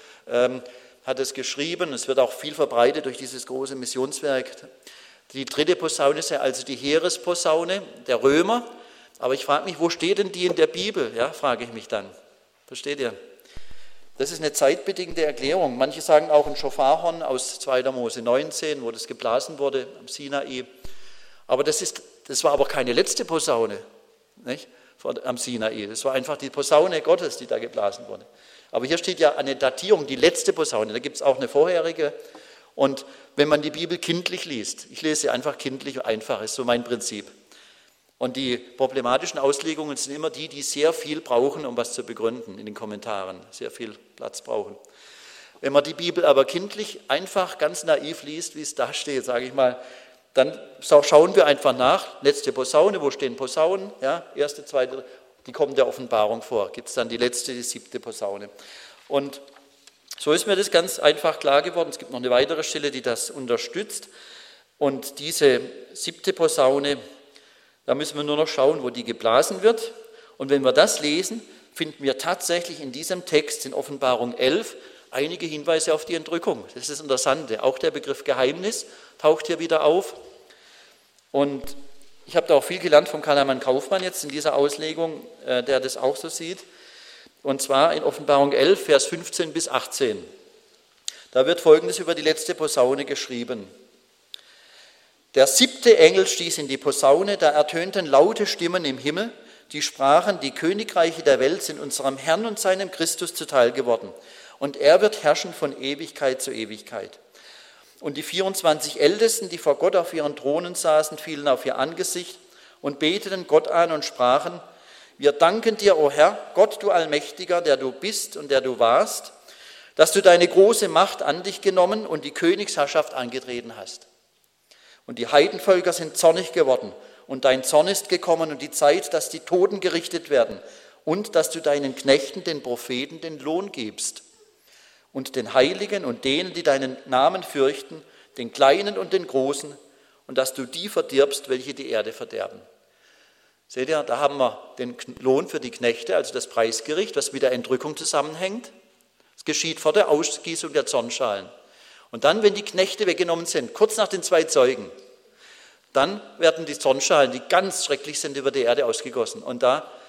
hat es geschrieben. Es wird auch viel verbreitet durch dieses große Missionswerk. Die dritte Posaune sei also die Heeresposaune der Römer. Aber ich frage mich, wo steht denn die in der Bibel? Ja, frage ich mich dann. Versteht ihr? Das ist eine zeitbedingte Erklärung. Manche sagen auch ein Schofarhorn aus 2. Mose 19, wo das geblasen wurde am Sinai. Aber das war aber keine letzte Posaune, nicht? Am Sinai. Das war einfach die Posaune Gottes, die da geblasen wurde. Aber hier steht ja eine Datierung, die letzte Posaune. Da gibt es auch eine vorherige. Und wenn man die Bibel kindlich liest, ich lese sie einfach kindlich und einfach, ist so mein Prinzip. Und die problematischen Auslegungen sind immer die sehr viel brauchen, um was zu begründen in den Kommentaren, sehr viel Platz brauchen. Wenn man die Bibel aber kindlich einfach ganz naiv liest, wie es da steht, sage ich mal, dann schauen wir einfach nach, letzte Posaune, wo stehen Posaunen, ja, erste, zweite, die kommen der Offenbarung vor, gibt es dann die letzte, die siebte Posaune. Und so ist mir das ganz einfach klar geworden. Es gibt noch eine weitere Stelle, die das unterstützt. Und diese siebte Posaune, da müssen wir nur noch schauen, wo die geblasen wird. Und wenn wir das lesen, finden wir tatsächlich in diesem Text in Offenbarung 11 einige Hinweise auf die Entrückung. Das ist das Interessante. Auch der Begriff Geheimnis taucht hier wieder auf. Und ich habe da auch viel gelernt vom Karl-Hermann Kaufmann jetzt in dieser Auslegung, der das auch so sieht. Und zwar in Offenbarung 11, Vers 15 bis 18. Da wird Folgendes über die letzte Posaune geschrieben. Der siebte Engel stieß in die Posaune, da ertönten laute Stimmen im Himmel, die sprachen: Die Königreiche der Welt sind unserem Herrn und seinem Christus zuteil geworden, und er wird herrschen von Ewigkeit zu Ewigkeit. Und die 24 Ältesten, die vor Gott auf ihren Thronen saßen, fielen auf ihr Angesicht und beteten Gott an und sprachen: Wir danken dir, o Herr, Gott, du Allmächtiger, der du bist und der du warst, dass du deine große Macht an dich genommen und die Königsherrschaft angetreten hast. Und die Heidenvölker sind zornig geworden, und dein Zorn ist gekommen und die Zeit, dass die Toten gerichtet werden und dass du deinen Knechten, den Propheten, den Lohn gibst und den Heiligen und denen, die deinen Namen fürchten, den Kleinen und den Großen, und dass du die verdirbst, welche die Erde verderben. Seht ihr, da haben wir den Lohn für die Knechte, also das Preisgericht, was mit der Entrückung zusammenhängt. geschieht vor der Ausgießung der Zornschalen. Und dann, wenn die Knechte weggenommen sind, kurz nach den 2 Zeugen, dann werden die Zornschalen, die ganz schrecklich sind, über die Erde ausgegossen. Und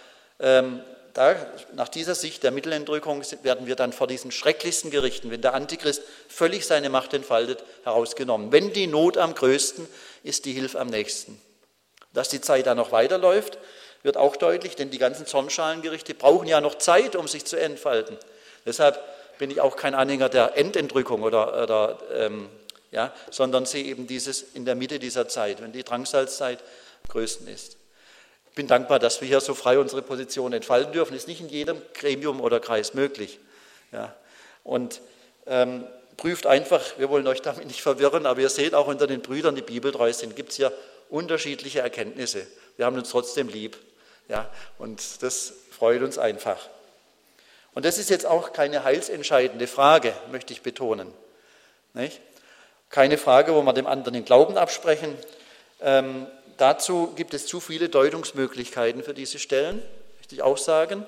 nach dieser Sicht der Mittelentrückung werden wir dann vor diesen schrecklichsten Gerichten, wenn der Antichrist völlig seine Macht entfaltet, herausgenommen. Wenn die Not am größten, ist die Hilfe am nächsten. Dass die Zeit dann noch weiterläuft, wird auch deutlich, denn die ganzen Zornschalengerichte brauchen ja noch Zeit, um sich zu entfalten. Deshalb bin ich auch kein Anhänger der Endentrückung sondern sehe eben dieses in der Mitte dieser Zeit, wenn die Drangsalzzeit am größten ist. Ich bin dankbar, dass wir hier so frei unsere Position entfalten dürfen. Ist nicht in jedem Gremium oder Kreis möglich. Ja. Und prüft einfach, wir wollen euch damit nicht verwirren, aber ihr seht auch unter den Brüdern, die bibeltreu sind, gibt es hier unterschiedliche Erkenntnisse. Wir haben uns trotzdem lieb. Ja. Und das freut uns einfach. Und das ist jetzt auch keine heilsentscheidende Frage, möchte ich betonen. Nicht? Keine Frage, wo wir dem anderen den Glauben absprechen. Dazu gibt es zu viele Deutungsmöglichkeiten für diese Stellen, möchte ich auch sagen.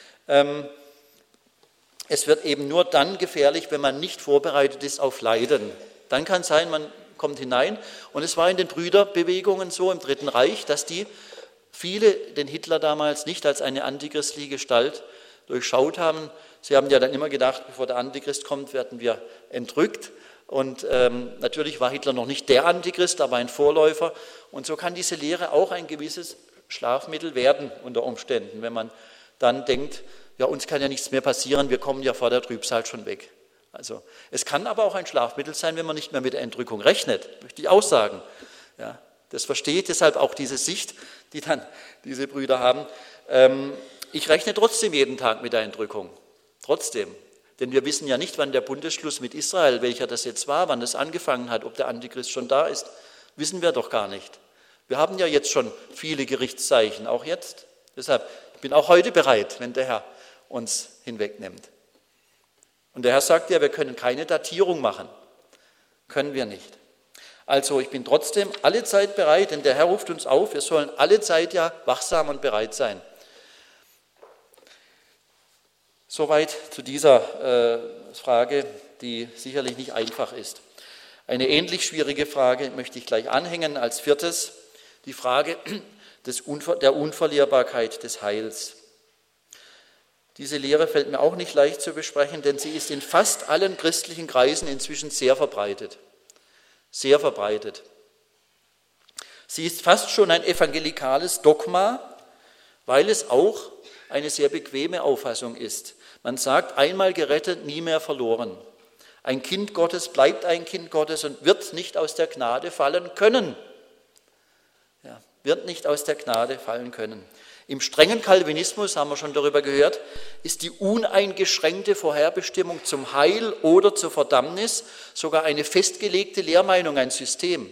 Es wird eben nur dann gefährlich, wenn man nicht vorbereitet ist auf Leiden. Dann kann es sein, man kommt hinein. Und es war in den Brüderbewegungen so im Dritten Reich, dass viele den Hitler damals nicht als eine antichristliche Gestalt durchschaut haben. Sie haben ja dann immer gedacht, bevor der Antichrist kommt, werden wir entrückt. Und natürlich war Hitler noch nicht der Antichrist, aber ein Vorläufer. Und so kann diese Lehre auch ein gewisses Schlafmittel werden unter Umständen, wenn man dann denkt, ja, uns kann ja nichts mehr passieren, wir kommen ja vor der Trübsal schon weg. Also es kann aber auch ein Schlafmittel sein, wenn man nicht mehr mit der Entrückung rechnet, möchte ich auch sagen. Ja, das versteht deshalb auch diese Sicht, die dann diese Brüder haben. Ich rechne trotzdem jeden Tag mit der Entrückung, trotzdem. Denn wir wissen ja nicht, wann der Bundesschluss mit Israel, welcher das jetzt war, wann das angefangen hat, ob der Antichrist schon da ist, wissen wir doch gar nicht. Wir haben ja jetzt schon viele Gerichtszeichen, auch jetzt. Deshalb, ich bin auch heute bereit, wenn der Herr uns hinwegnimmt. Und der Herr sagt ja, wir können keine Datierung machen. Können wir nicht. Also ich bin trotzdem alle Zeit bereit, denn der Herr ruft uns auf, wir sollen alle Zeit ja wachsam und bereit sein. Soweit zu dieser Frage, die sicherlich nicht einfach ist. Eine ähnlich schwierige Frage möchte ich gleich anhängen als 4. Die Frage der Unverlierbarkeit des Heils. Diese Lehre fällt mir auch nicht leicht zu besprechen, denn sie ist in fast allen christlichen Kreisen inzwischen sehr verbreitet. Sehr verbreitet. Sie ist fast schon ein evangelikales Dogma, weil es auch eine sehr bequeme Auffassung ist. Man sagt, einmal gerettet, nie mehr verloren. Ein Kind Gottes bleibt ein Kind Gottes und wird nicht aus der Gnade fallen können. Ja, wird nicht aus der Gnade fallen können. Im strengen Calvinismus, haben wir schon darüber gehört, ist die uneingeschränkte Vorherbestimmung zum Heil oder zur Verdammnis sogar eine festgelegte Lehrmeinung, ein System.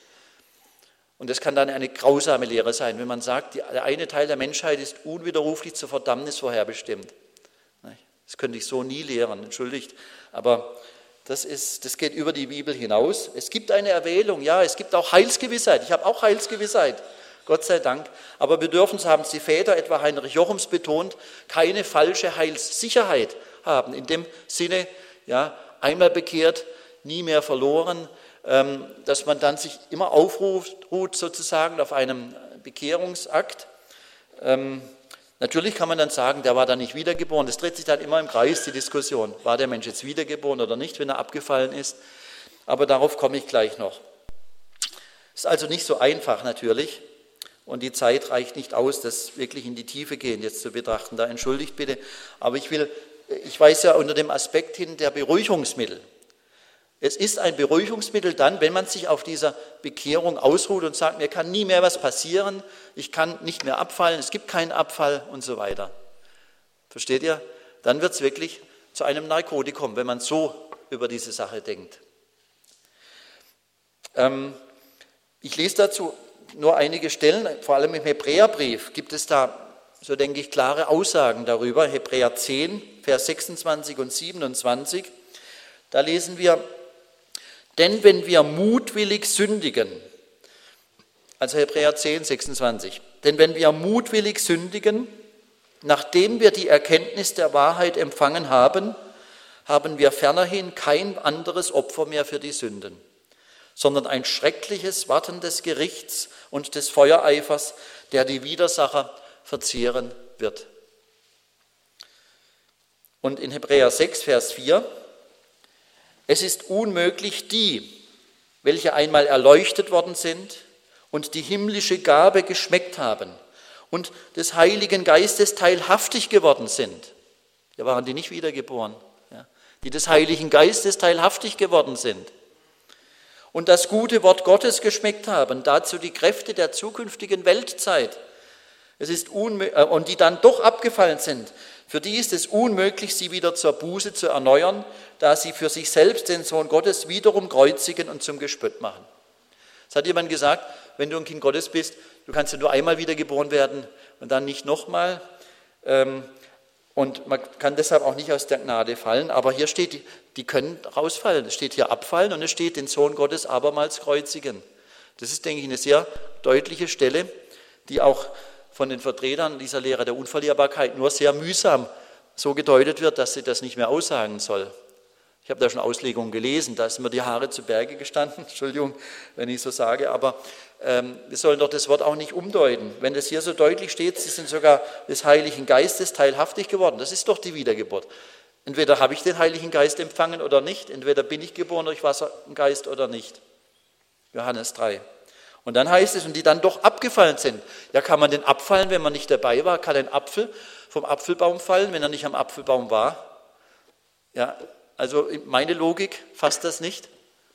Und das kann dann eine grausame Lehre sein, wenn man sagt, der eine Teil der Menschheit ist unwiderruflich zur Verdammnis vorherbestimmt. Das könnte ich so nie lehren, entschuldigt, aber das geht über die Bibel hinaus. Es gibt eine Erwählung, ja, es gibt auch Heilsgewissheit. Ich habe auch Heilsgewissheit, Gott sei Dank. Aber wir dürfen, so haben es die Väter, etwa Heinrich Jochums betont, keine falsche Heilssicherheit haben. In dem Sinne, ja, einmal bekehrt, nie mehr verloren, dass man dann sich immer aufruht sozusagen auf einem Bekehrungsakt. Natürlich kann man dann sagen, der war dann nicht wiedergeboren. Das dreht sich dann immer im Kreis, die Diskussion. War der Mensch jetzt wiedergeboren oder nicht, wenn er abgefallen ist? Aber darauf komme ich gleich noch. Ist also nicht so einfach natürlich. Und die Zeit reicht nicht aus, das wirklich in die Tiefe gehen jetzt zu betrachten. Da entschuldigt bitte. Aber ich weise ja unter dem Aspekt hin der Beruhigungsmittel. Es ist ein Beruhigungsmittel dann, wenn man sich auf dieser Bekehrung ausruht und sagt, mir kann nie mehr was passieren, ich kann nicht mehr abfallen, es gibt keinen Abfall und so weiter. Versteht ihr? Dann wird es wirklich zu einem Narkotikum, wenn man so über diese Sache denkt. Ich lese dazu nur einige Stellen, vor allem im Hebräerbrief gibt es da, so denke ich, klare Aussagen darüber. Hebräer 10, Vers 26 und 27, da lesen wir, denn wenn wir mutwillig sündigen, also Hebräer 10, 26, denn wenn wir mutwillig sündigen, nachdem wir die Erkenntnis der Wahrheit empfangen haben, haben wir fernerhin kein anderes Opfer mehr für die Sünden, sondern ein schreckliches Warten des Gerichts und des Feuereifers, der die Widersacher verzehren wird. Und in Hebräer 6, Vers 4, es ist unmöglich, die, welche einmal erleuchtet worden sind und die himmlische Gabe geschmeckt haben und des Heiligen Geistes teilhaftig geworden sind. Da waren die nicht wiedergeboren, ja, die des Heiligen Geistes teilhaftig geworden sind und das gute Wort Gottes geschmeckt haben, dazu die Kräfte der zukünftigen Weltzeit. Und die dann doch abgefallen sind, für die ist es unmöglich, sie wieder zur Buße zu erneuern, da sie für sich selbst den Sohn Gottes wiederum kreuzigen und zum Gespött machen. Es hat jemand gesagt, wenn du ein Kind Gottes bist, du kannst ja nur einmal wiedergeboren werden und dann nicht nochmal. Und man kann deshalb auch nicht aus der Gnade fallen. Aber hier steht, die können rausfallen. Es steht hier abfallen und es steht, den Sohn Gottes abermals kreuzigen. Das ist, denke ich, eine sehr deutliche Stelle, die auch von den Vertretern dieser Lehre der Unverlierbarkeit nur sehr mühsam so gedeutet wird, dass sie das nicht mehr aussagen soll. Ich habe da schon Auslegungen gelesen, da ist mir die Haare zu Berge gestanden, Entschuldigung, wenn ich so sage, aber wir sollen doch das Wort auch nicht umdeuten. Wenn das hier so deutlich steht, sie sind sogar des Heiligen Geistes teilhaftig geworden, das ist doch die Wiedergeburt. Entweder habe ich den Heiligen Geist empfangen oder nicht, entweder bin ich geboren durch Wasser und Geist oder nicht. Johannes 3. Und dann heißt es, und die dann doch abgefallen sind. Ja, kann man denn abfallen, wenn man nicht dabei war? Kann ein Apfel vom Apfelbaum fallen, wenn er nicht am Apfelbaum war? Ja, also meine Logik fasst das nicht.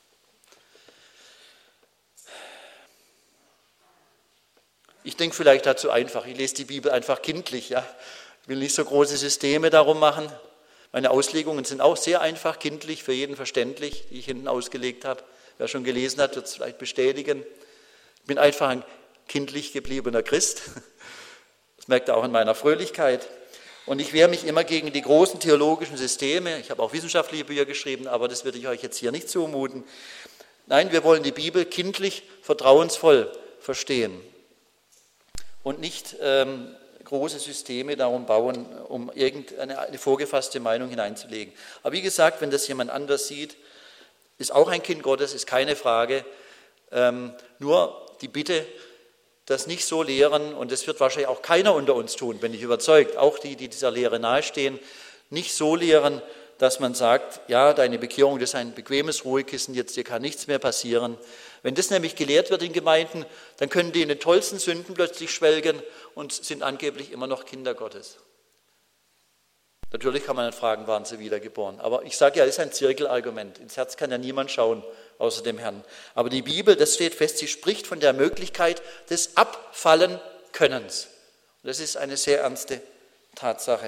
Ich denke vielleicht dazu einfach, ich lese die Bibel einfach kindlich. Ja. Ich will nicht so große Systeme darum machen. Meine Auslegungen sind auch sehr einfach, kindlich, für jeden verständlich, die ich hinten ausgelegt habe. Wer schon gelesen hat, wird es vielleicht bestätigen. Ich bin einfach ein kindlich gebliebener Christ. Das merkt ihr auch in meiner Fröhlichkeit. Und ich wehre mich immer gegen die großen theologischen Systeme. Ich habe auch wissenschaftliche Bücher geschrieben, aber das würde ich euch jetzt hier nicht zumuten. Nein, wir wollen die Bibel kindlich, vertrauensvoll verstehen und nicht große Systeme darum bauen, um irgendeine vorgefasste Meinung hineinzulegen. Aber wie gesagt, wenn das jemand anders sieht, ist auch ein Kind Gottes, ist keine Frage. Nur die Bitte, das nicht so lehren, und das wird wahrscheinlich auch keiner unter uns tun, bin ich überzeugt, auch die, die dieser Lehre nahestehen, nicht so lehren, dass man sagt, ja, deine Bekehrung, das ist ein bequemes Ruhekissen, jetzt dir kann nichts mehr passieren. Wenn das nämlich gelehrt wird in Gemeinden, dann können die in den tollsten Sünden plötzlich schwelgen und sind angeblich immer noch Kinder Gottes. Natürlich kann man dann fragen, waren sie wiedergeboren? Aber ich sage ja, das ist ein Zirkelargument. Ins Herz kann ja niemand schauen, außer dem Herrn. Aber die Bibel, das steht fest, sie spricht von der Möglichkeit des Abfallenkönnens. Und das ist eine sehr ernste Tatsache.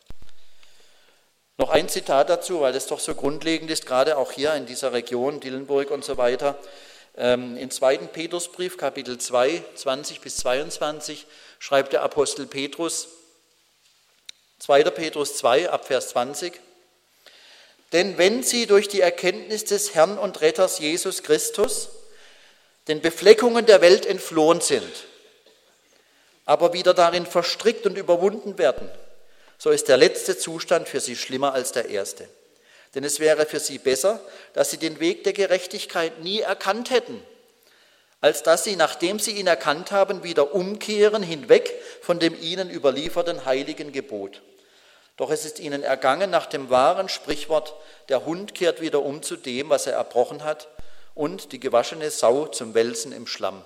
Noch ein Zitat dazu, weil das doch so grundlegend ist, gerade auch hier in dieser Region, Dillenburg und so weiter. Im 2. Petrusbrief, Kapitel 2, 20 bis 22, schreibt der Apostel Petrus, 2. Petrus 2, ab Vers 20, denn wenn sie durch die Erkenntnis des Herrn und Retters Jesus Christus den Befleckungen der Welt entflohen sind, aber wieder darin verstrickt und überwunden werden, so ist der letzte Zustand für sie schlimmer als der erste. Denn es wäre für sie besser, dass sie den Weg der Gerechtigkeit nie erkannt hätten, als dass sie, nachdem sie ihn erkannt haben, wieder umkehren hinweg von dem ihnen überlieferten heiligen Gebot. Doch es ist ihnen ergangen nach dem wahren Sprichwort, der Hund kehrt wieder um zu dem, was er erbrochen hat, und die gewaschene Sau zum Wälzen im Schlamm.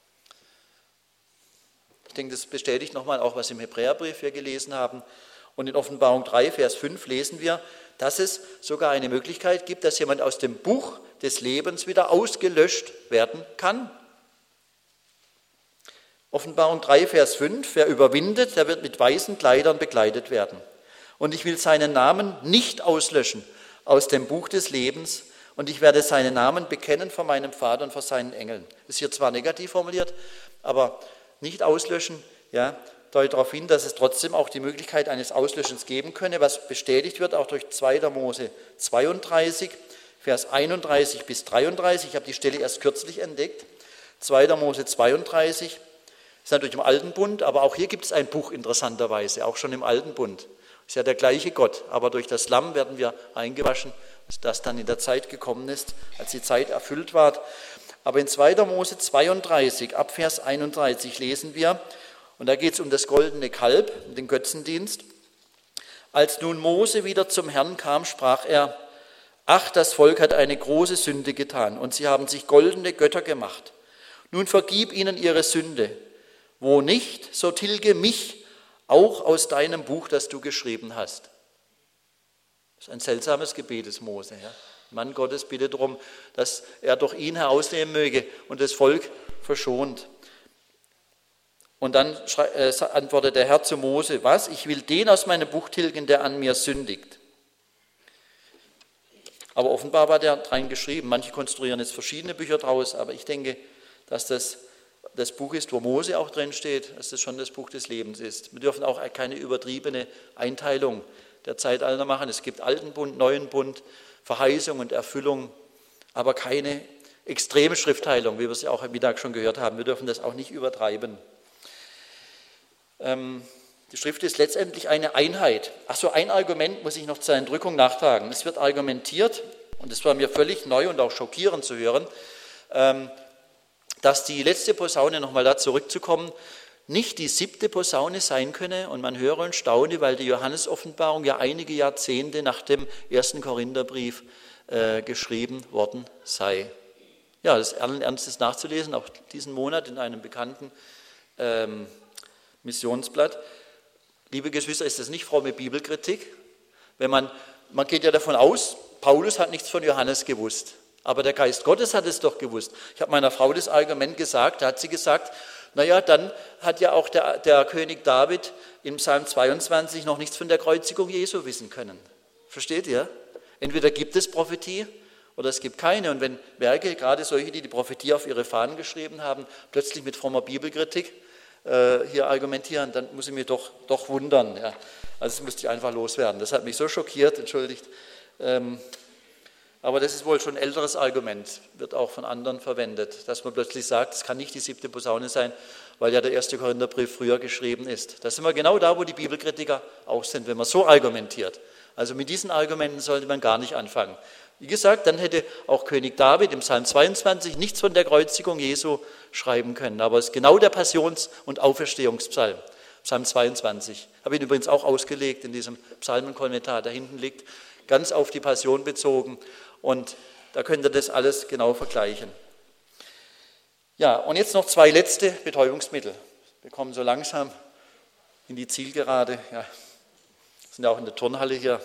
Ich denke, das bestätigt nochmal auch, was im Hebräerbrief wir gelesen haben. Und in Offenbarung 3, Vers 5 lesen wir, dass es sogar eine Möglichkeit gibt, dass jemand aus dem Buch des Lebens wieder ausgelöscht werden kann. Offenbarung 3, Vers 5, wer überwindet, der wird mit weißen Kleidern bekleidet werden. Und ich will seinen Namen nicht auslöschen aus dem Buch des Lebens, und ich werde seinen Namen bekennen vor meinem Vater und vor seinen Engeln. Das ist hier zwar negativ formuliert, aber nicht auslöschen, ja, deutet darauf hin, dass es trotzdem auch die Möglichkeit eines Auslöschens geben könne, was bestätigt wird auch durch 2. Mose 32, Vers 31 bis 33. Ich habe die Stelle erst kürzlich entdeckt. 2. Mose 32 ist natürlich im Alten Bund, aber auch hier gibt es ein Buch interessanterweise, auch schon im Alten Bund. Ist ja der gleiche Gott, aber durch das Lamm werden wir eingewaschen, das dann in der Zeit gekommen ist, als die Zeit erfüllt war. Aber in 2. Mose 32, ab Vers 31 lesen wir, und da geht es um das goldene Kalb, den Götzendienst. Als nun Mose wieder zum Herrn kam, sprach er, ach, das Volk hat eine große Sünde getan und sie haben sich goldene Götter gemacht. Nun vergib ihnen ihre Sünde. Wo nicht, so tilge mich auch aus deinem Buch, das du geschrieben hast. Das ist ein seltsames Gebet des Mose. Ja. Mann Gottes bittet darum, dass er doch ihn herausnehmen möge und das Volk verschont. Und dann antwortet der Herr zu Mose, was? Ich will den aus meinem Buch tilgen, der an mir sündigt. Aber offenbar war der rein geschrieben. Manche konstruieren jetzt verschiedene Bücher draus, aber ich denke, dass das Buch ist, wo Mose auch drin steht, dass das schon das Buch des Lebens ist. Wir dürfen auch keine übertriebene Einteilung der Zeitalter machen. Es gibt alten Bund, neuen Bund, Verheißung und Erfüllung, aber keine extreme Schriftteilung, wie wir es ja auch am Mittag schon gehört haben. Wir dürfen das auch nicht übertreiben. Die Schrift ist letztendlich eine Einheit. Achso, ein Argument muss ich noch zur Entrückung nachtragen. Es wird argumentiert, und das war mir völlig neu und auch schockierend zu hören, dass die letzte Posaune, nochmal da zurückzukommen, nicht die 7. Posaune sein könne. Und man höre und staune, weil die Johannes-Offenbarung ja einige Jahrzehnte nach dem 1. Korintherbrief geschrieben worden sei. Ja, das ist allen Ernstes nachzulesen, auch diesen Monat in einem bekannten Missionsblatt. Liebe Geschwister, ist das nicht fromme Bibelkritik? Wenn man geht ja davon aus, Paulus hat nichts von Johannes gewusst. Aber der Geist Gottes hat es doch gewusst. Ich habe meiner Frau das Argument gesagt, da hat sie gesagt, naja, dann hat ja auch der König David im Psalm 22 noch nichts von der Kreuzigung Jesu wissen können. Versteht ihr? Entweder gibt es Prophetie oder es gibt keine. Und wenn Werke, gerade solche, die die Prophetie auf ihre Fahnen geschrieben haben, plötzlich mit frommer Bibelkritik hier argumentieren, dann muss ich mich doch wundern. Ja. Also das musste ich einfach loswerden. Das hat mich so schockiert, entschuldigt. Aber das ist wohl schon ein älteres Argument, wird auch von anderen verwendet, dass man plötzlich sagt, es kann nicht die 7. Posaune sein, weil ja der 1. Korintherbrief früher geschrieben ist. Da sind wir genau da, wo die Bibelkritiker auch sind, wenn man so argumentiert. Also mit diesen Argumenten sollte man gar nicht anfangen. Wie gesagt, dann hätte auch König David im Psalm 22 nichts von der Kreuzigung Jesu schreiben können. Aber es ist genau der Passions- und Auferstehungspsalm, Psalm 22. Ich habe ihn übrigens auch ausgelegt in diesem Psalmenkommentar, da hinten liegt, ganz auf die Passion bezogen. Und da könnt ihr das alles genau vergleichen. Ja, und jetzt noch 2 letzte Betäubungsmittel. Wir kommen so langsam in die Zielgerade. Ja, sind ja auch in der Turnhalle hier.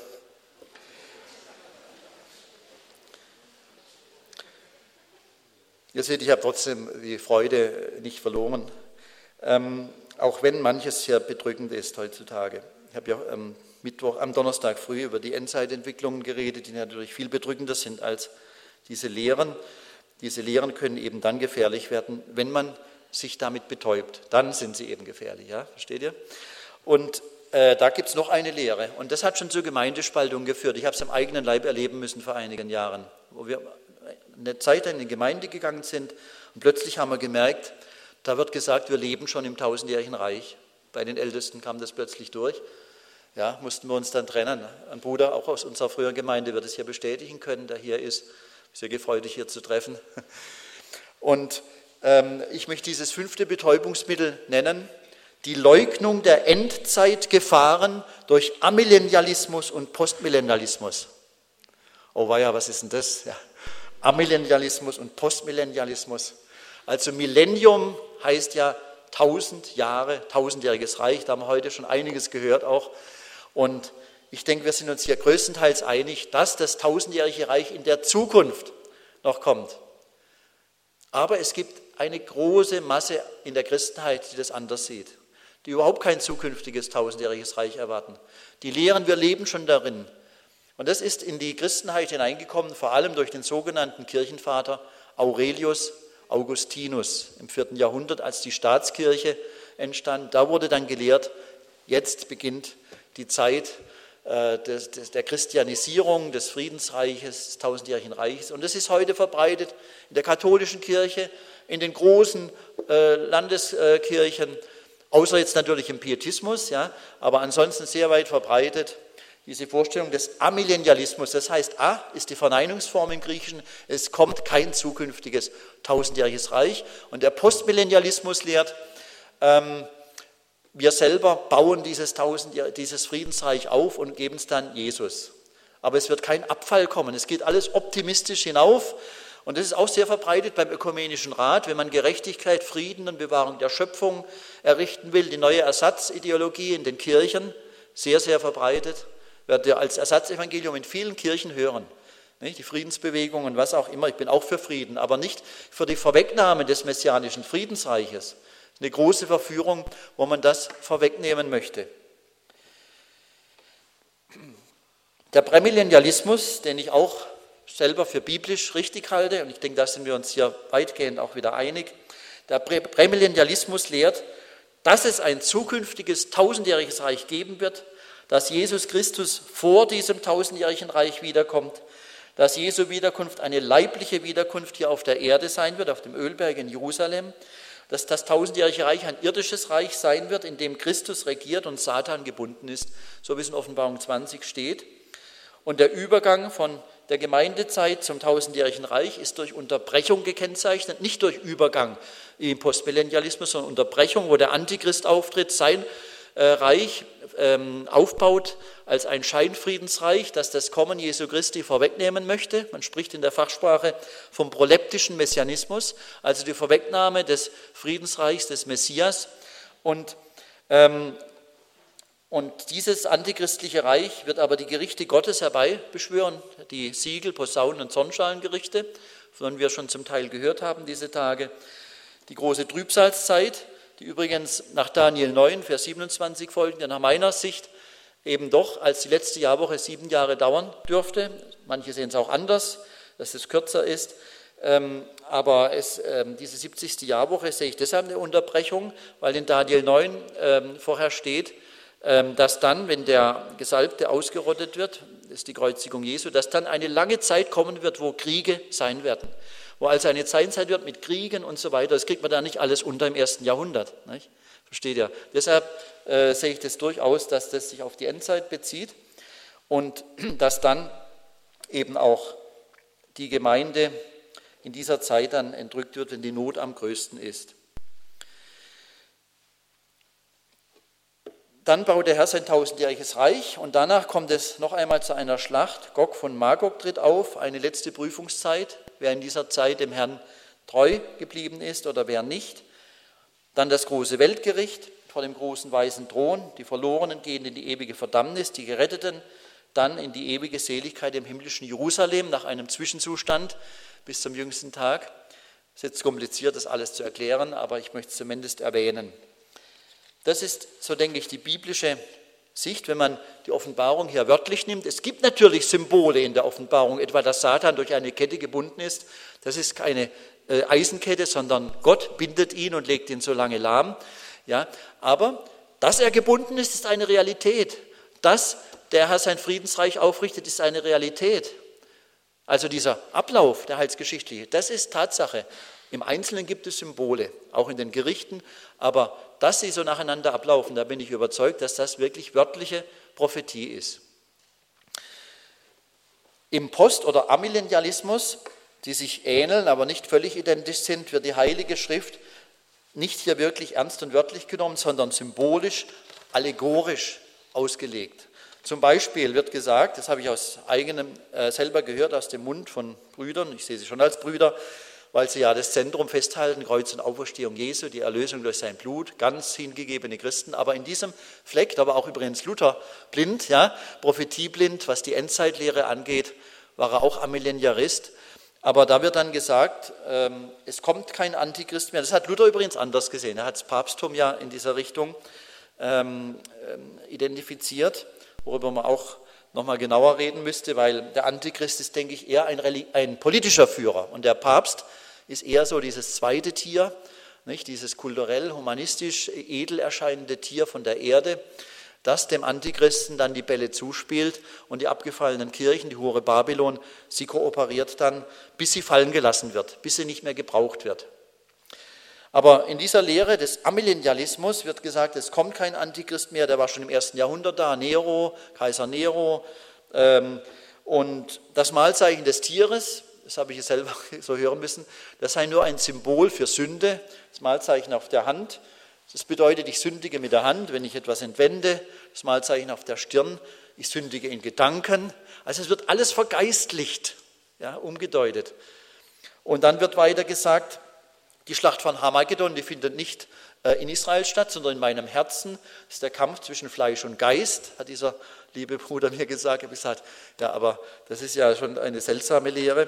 Ihr seht, ich habe trotzdem die Freude nicht verloren, auch wenn manches sehr bedrückend ist heutzutage. Ich habe ja am Donnerstag früh über die Endzeitentwicklungen geredet, die natürlich viel bedrückender sind als diese Lehren. Diese Lehren können eben dann gefährlich werden, wenn man sich damit betäubt. Dann sind sie eben gefährlich, ja? Versteht ihr? Und da gibt es noch eine Lehre. Und das hat schon zur Gemeindespaltung geführt. Ich habe es am eigenen Leib erleben müssen vor einigen Jahren, wo wir eine Zeit in die Gemeinde gegangen sind und plötzlich haben wir gemerkt, da wird gesagt, wir leben schon im 1000-jährigen Reich. Bei den Ältesten kam das plötzlich durch. Ja, mussten wir uns dann trennen. Ein Bruder, auch aus unserer früheren Gemeinde, wird es hier bestätigen können, der hier ist. Sehr gefreut, dich hier zu treffen. Und ich möchte dieses 5. Betäubungsmittel nennen, die Leugnung der Endzeitgefahren durch Amillennialismus und Postmillennialismus. Oh weia, was ist denn das? Ja. Amillennialismus und Postmillennialismus. Also Millennium heißt ja 1000 Jahre, 1000-jähriges Reich, da haben wir heute schon einiges gehört auch. Und ich denke, wir sind uns hier größtenteils einig, dass das 1000-jährige Reich in der Zukunft noch kommt. Aber es gibt eine große Masse in der Christenheit, die das anders sieht, die überhaupt kein zukünftiges 1000-jähriges Reich erwarten. Die lehren, wir leben schon darin. Und das ist in die Christenheit hineingekommen, vor allem durch den sogenannten Kirchenvater Aurelius Augustinus im 4. Jahrhundert, als die Staatskirche entstand. Da wurde dann gelehrt, jetzt beginnt die Zeit der Christianisierung, des Friedensreiches, des 1000-jährigen Reiches. Und das ist heute verbreitet in der katholischen Kirche, in den großen Landeskirchen, außer jetzt natürlich im Pietismus, ja, aber ansonsten sehr weit verbreitet, diese Vorstellung des Amillennialismus. Das heißt, A ist die Verneinungsform im Griechischen, es kommt kein zukünftiges tausendjähriges Reich. Und der Postmillennialismus lehrt, wir selber bauen dieses Friedensreich auf und geben es dann Jesus. Aber es wird kein Abfall kommen, es geht alles optimistisch hinauf. Und das ist auch sehr verbreitet beim Ökumenischen Rat, wenn man Gerechtigkeit, Frieden und Bewahrung der Schöpfung errichten will, die neue Ersatzideologie in den Kirchen, sehr, sehr verbreitet, wird ja als Ersatzevangelium in vielen Kirchen hören. Nicht? Die Friedensbewegung und was auch immer, ich bin auch für Frieden, aber nicht für die Vorwegnahme des messianischen Friedensreiches. Das ist eine große Verführung, wo man das vorwegnehmen möchte. Der Prämillennialismus, den ich auch selber für biblisch richtig halte, und ich denke, da sind wir uns hier weitgehend auch wieder einig, der Prämillennialismus lehrt, dass es ein zukünftiges tausendjähriges Reich geben wird, dass Jesus Christus vor diesem tausendjährigen Reich wiederkommt, dass Jesu Wiederkunft eine leibliche Wiederkunft hier auf der Erde sein wird, auf dem Ölberg in Jerusalem, dass das tausendjährige Reich ein irdisches Reich sein wird, in dem Christus regiert und Satan gebunden ist, so wie es in Offenbarung 20 steht. Und der Übergang von der Gemeindezeit zum tausendjährigen Reich ist durch Unterbrechung gekennzeichnet, nicht durch Übergang im Postmillennialismus, sondern Unterbrechung, wo der Antichrist auftritt, sein Reich aufbaut als ein Scheinfriedensreich, das das Kommen Jesu Christi vorwegnehmen möchte. Man spricht in der Fachsprache vom proleptischen Messianismus, also die Vorwegnahme des Friedensreichs des Messias. Und dieses antichristliche Reich wird aber die Gerichte Gottes herbeibeschwören, die Siegel, Posaunen- und Zornschalengerichte, von denen wir schon zum Teil gehört haben diese Tage. Die große Trübsalzeit, die übrigens nach Daniel 9, Vers 27 folgend, nach meiner Sicht eben doch als die letzte Jahrwoche 7 Jahre dauern dürfte. Manche sehen es auch anders, dass es kürzer ist. Aber diese 70. Jahrwoche sehe ich deshalb eine Unterbrechung, weil in Daniel 9 vorher steht, dass dann, wenn der Gesalbte ausgerottet wird, das ist die Kreuzigung Jesu, dass dann eine lange Zeit kommen wird, wo Kriege sein werden. Wo also eine Zeit sein wird mit Kriegen und so weiter. Das kriegt man da nicht alles unter im 1. Jahrhundert. Nicht? Versteht ihr? Deshalb sehe ich das durchaus, dass das sich auf die Endzeit bezieht und dass dann eben auch die Gemeinde in dieser Zeit dann entrückt wird, wenn die Not am größten ist. Dann baut der Herr sein tausendjähriges Reich und danach kommt es noch einmal zu einer Schlacht. Gog von Magog tritt auf, eine letzte Prüfungszeit, wer in dieser Zeit dem Herrn treu geblieben ist oder wer nicht. Dann das große Weltgericht vor dem großen weißen Thron. Die Verlorenen gehen in die ewige Verdammnis, die Geretteten dann in die ewige Seligkeit im himmlischen Jerusalem nach einem Zwischenzustand bis zum jüngsten Tag. Es ist jetzt kompliziert, das alles zu erklären, aber ich möchte es zumindest erwähnen. Das ist, so denke ich, die biblische Sicht, wenn man die Offenbarung hier wörtlich nimmt. Es gibt natürlich Symbole in der Offenbarung, etwa dass Satan durch eine Kette gebunden ist. Das ist keine Eisenkette, sondern Gott bindet ihn und legt ihn so lange lahm. Ja, aber dass er gebunden ist, ist eine Realität. Dass der Herr sein Friedensreich aufrichtet, ist eine Realität. Also dieser Ablauf, der heilsgeschichtliche, das ist Tatsache. Im Einzelnen gibt es Symbole, auch in den Gerichten, aber dass sie so nacheinander ablaufen, da bin ich überzeugt, dass das wirklich wörtliche Prophetie ist. Im Post- oder Amillennialismus, die sich ähneln, aber nicht völlig identisch sind, wird die Heilige Schrift nicht hier wirklich ernst und wörtlich genommen, sondern symbolisch, allegorisch ausgelegt. Zum Beispiel wird gesagt, das habe ich aus eigenem selber gehört, aus dem Mund von Brüdern, ich sehe sie schon als Brüder, weil sie ja das Zentrum festhalten, Kreuz und Auferstehung Jesu, die Erlösung durch sein Blut, ganz hingegebene Christen. Aber in diesem Fleck, da war auch übrigens Luther blind, ja, prophetieblind, was die Endzeitlehre angeht, war er auch Amillennialist. Aber da wird dann gesagt, es kommt kein Antichrist mehr. Das hat Luther übrigens anders gesehen. Er hat das Papsttum ja in dieser Richtung identifiziert, worüber man auch nochmal genauer reden müsste, weil der Antichrist ist, denke ich, eher ein politischer Führer. Und der Papst ist eher so dieses zweite Tier, nicht? Dieses kulturell, humanistisch, edel erscheinende Tier von der Erde, das dem Antichristen dann die Bälle zuspielt und die abgefallenen Kirchen, die Hure Babylon, sie kooperiert dann, bis sie fallen gelassen wird, bis sie nicht mehr gebraucht wird. Aber in dieser Lehre des Amillennialismus wird gesagt, es kommt kein Antichrist mehr, der war schon im 1. Jahrhundert da, Nero, Kaiser Nero. Und das Mahlzeichen des Tieres, das habe ich jetzt selber so hören müssen, das sei nur ein Symbol für Sünde, das Mahlzeichen auf der Hand. Das bedeutet, ich sündige mit der Hand, wenn ich etwas entwende, das Mahlzeichen auf der Stirn, ich sündige in Gedanken. Also es wird alles vergeistlicht, ja, umgedeutet. Und dann wird weiter gesagt, die Schlacht von Harmagedon, die findet nicht in Israel statt, sondern in meinem Herzen. Das ist der Kampf zwischen Fleisch und Geist, hat dieser liebe Bruder mir gesagt. Ich habe gesagt, ja, aber das ist ja schon eine seltsame Lehre.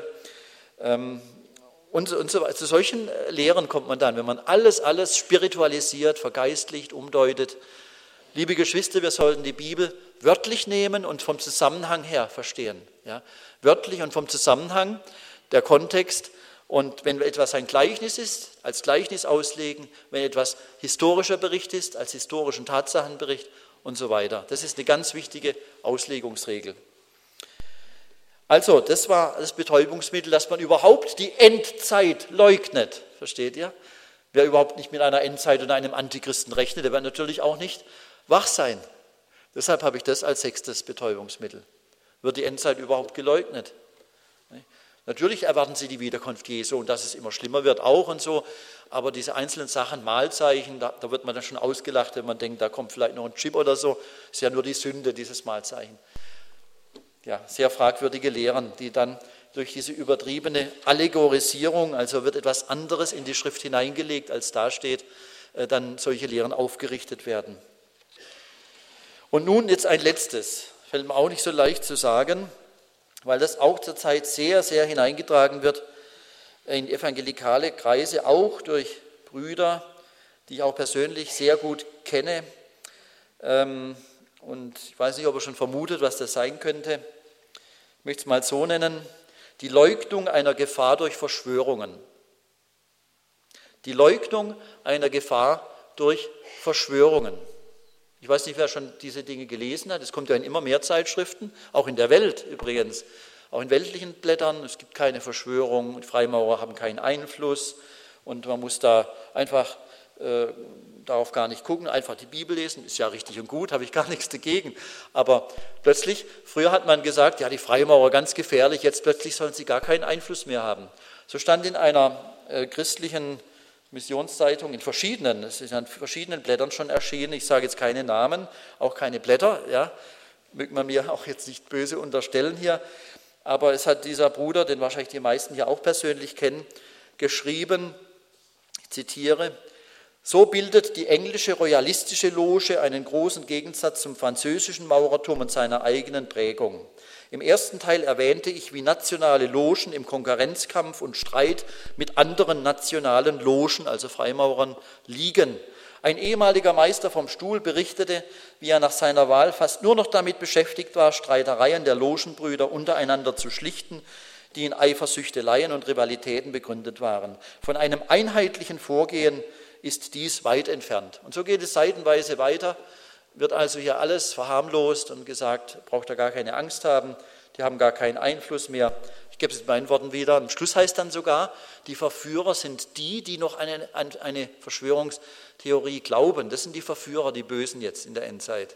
Und so, zu solchen Lehren kommt man dann, wenn man alles spiritualisiert, vergeistlicht, umdeutet. Liebe Geschwister, wir sollten die Bibel wörtlich nehmen und vom Zusammenhang her verstehen. Ja? Wörtlich und vom Zusammenhang, der Kontext. Und wenn etwas ein Gleichnis ist, als Gleichnis auslegen, wenn etwas historischer Bericht ist, als historischen Tatsachenbericht und so weiter. Das ist eine ganz wichtige Auslegungsregel. Also, das war das Betäubungsmittel, dass man überhaupt die Endzeit leugnet. Versteht ihr? Wer überhaupt nicht mit einer Endzeit und einem Antichristen rechnet, der wird natürlich auch nicht wach sein. Deshalb habe ich das als 6. Betäubungsmittel. Wird die Endzeit überhaupt geleugnet? Natürlich erwarten sie die Wiederkunft Jesu und dass es immer schlimmer wird auch und so, aber diese einzelnen Sachen, Mahlzeichen, da wird man dann schon ausgelacht, wenn man denkt, da kommt vielleicht noch ein Chip oder so, ist ja nur die Sünde, dieses Mahlzeichen. Ja, sehr fragwürdige Lehren, die dann durch diese übertriebene Allegorisierung, also wird etwas anderes in die Schrift hineingelegt, als da steht, dann solche Lehren aufgerichtet werden. Und nun jetzt ein letztes, fällt mir auch nicht so leicht zu sagen, weil das auch zurzeit sehr, sehr hineingetragen wird in evangelikale Kreise, auch durch Brüder, die ich auch persönlich sehr gut kenne. Und ich weiß nicht, ob ihr schon vermutet, was das sein könnte. Ich möchte es mal so nennen: die Leugnung einer Gefahr durch Verschwörungen. Die Leugnung einer Gefahr durch Verschwörungen. Ich weiß nicht, wer schon diese Dinge gelesen hat. Es kommt ja in immer mehr Zeitschriften, auch in der Welt übrigens, auch in weltlichen Blättern. Es gibt keine Verschwörung und Freimaurer haben keinen Einfluss und man muss da einfach darauf gar nicht gucken, einfach die Bibel lesen, ist ja richtig und gut, habe ich gar nichts dagegen. Aber plötzlich, früher hat man gesagt, ja, die Freimaurer ganz gefährlich, jetzt plötzlich sollen sie gar keinen Einfluss mehr haben. So stand in einer christlichen Missionszeitung, es ist an verschiedenen Blättern schon erschienen, ich sage jetzt keine Namen, auch keine Blätter, ja, möge man mir auch jetzt nicht böse unterstellen hier, aber es hat dieser Bruder, den wahrscheinlich die meisten hier auch persönlich kennen, geschrieben, ich zitiere: So bildet die englische royalistische Loge einen großen Gegensatz zum französischen Maurertum und seiner eigenen Prägung. Im ersten Teil erwähnte ich, wie nationale Logen im Konkurrenzkampf und Streit mit anderen nationalen Logen, also Freimaurern, liegen. Ein ehemaliger Meister vom Stuhl berichtete, wie er nach seiner Wahl fast nur noch damit beschäftigt war, Streitereien der Logenbrüder untereinander zu schlichten, die in Eifersüchteleien und Rivalitäten begründet waren. Von einem einheitlichen Vorgehen ist dies weit entfernt. Und so geht es seitenweise weiter, wird also hier alles verharmlost und gesagt, braucht er gar keine Angst haben, die haben gar keinen Einfluss mehr. Ich gebe es in meinen Worten wieder. Am Schluss heißt dann sogar, die Verführer sind die noch an eine Verschwörungstheorie glauben. Das sind die Verführer, die Bösen jetzt in der Endzeit.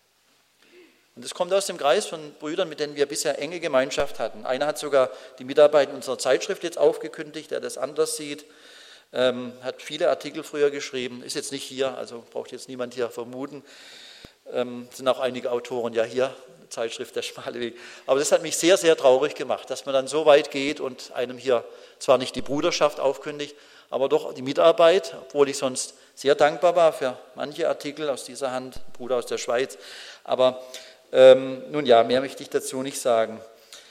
Und das kommt aus dem Kreis von Brüdern, mit denen wir bisher enge Gemeinschaft hatten. Einer hat sogar die Mitarbeit in unserer Zeitschrift jetzt aufgekündigt, der das anders sieht. Hat viele Artikel früher geschrieben, ist jetzt nicht hier, also braucht jetzt niemand hier vermuten. Sind auch einige Autoren ja hier, Zeitschrift Der schmale Weg. Aber das hat mich sehr, sehr traurig gemacht, dass man dann so weit geht und einem hier zwar nicht die Bruderschaft aufkündigt, aber doch die Mitarbeit, obwohl ich sonst sehr dankbar war für manche Artikel aus dieser Hand, Bruder aus der Schweiz. Aber nun ja, mehr möchte ich dazu nicht sagen.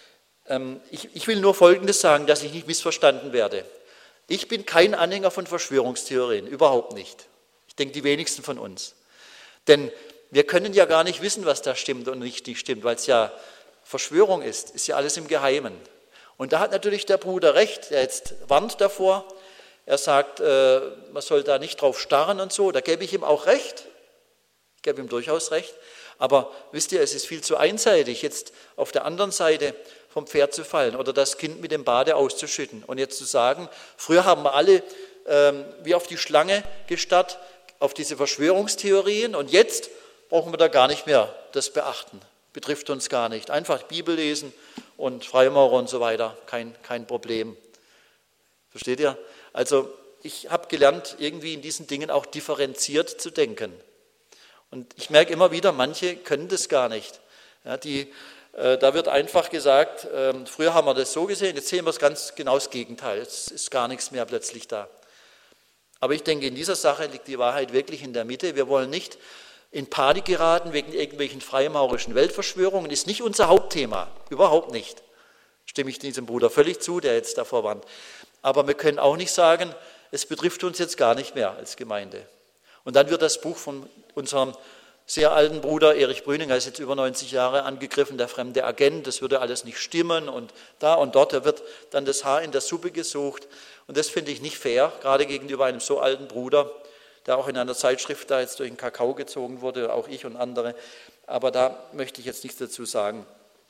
Ich will nur Folgendes sagen, dass ich nicht missverstanden werde. Ich bin kein Anhänger von Verschwörungstheorien, überhaupt nicht. Ich denke, die wenigsten von uns. Denn wir können ja gar nicht wissen, was da stimmt und nicht stimmt, weil es ja Verschwörung ist ja alles im Geheimen. Und da hat natürlich der Bruder recht, der jetzt warnt davor. Er sagt, man soll da nicht drauf starren und so, da gebe ich ihm auch recht. Ich gebe ihm durchaus recht. Aber wisst ihr, es ist viel zu einseitig, jetzt auf der anderen Seite vom Pferd zu fallen oder das Kind mit dem Bade auszuschütten und jetzt zu sagen, früher haben wir alle wie auf die Schlange gestarrt, auf diese Verschwörungstheorien. Und jetzt brauchen wir da gar nicht mehr das beachten. Betrifft uns gar nicht. Einfach Bibel lesen und Freimaurer und so weiter, kein Problem. Versteht ihr? Also ich habe gelernt, irgendwie in diesen Dingen auch differenziert zu denken. Und ich merke immer wieder, manche können das gar nicht. Ja, da wird einfach gesagt, früher haben wir das so gesehen, jetzt sehen wir es ganz genau das Gegenteil. Jetzt ist gar nichts mehr plötzlich da. Aber ich denke, in dieser Sache liegt die Wahrheit wirklich in der Mitte. Wir wollen nicht in Panik geraten wegen irgendwelchen freimaurerischen Weltverschwörungen. Ist nicht unser Hauptthema, überhaupt nicht. Stimme ich diesem Bruder völlig zu, der jetzt davor warnt. Aber wir können auch nicht sagen, es betrifft uns jetzt gar nicht mehr als Gemeinde. Und dann wird das Buch von unserem sehr alten Bruder Erich Brüning, er ist jetzt über 90 Jahre angegriffen, der fremde Agent, das würde alles nicht stimmen und da und dort, da wird dann das Haar in der Suppe gesucht. Und das finde ich nicht fair, gerade gegenüber einem so alten Bruder, der auch in einer Zeitschrift da jetzt durch den Kakao gezogen wurde, auch ich und andere. Aber da möchte ich jetzt nichts dazu sagen.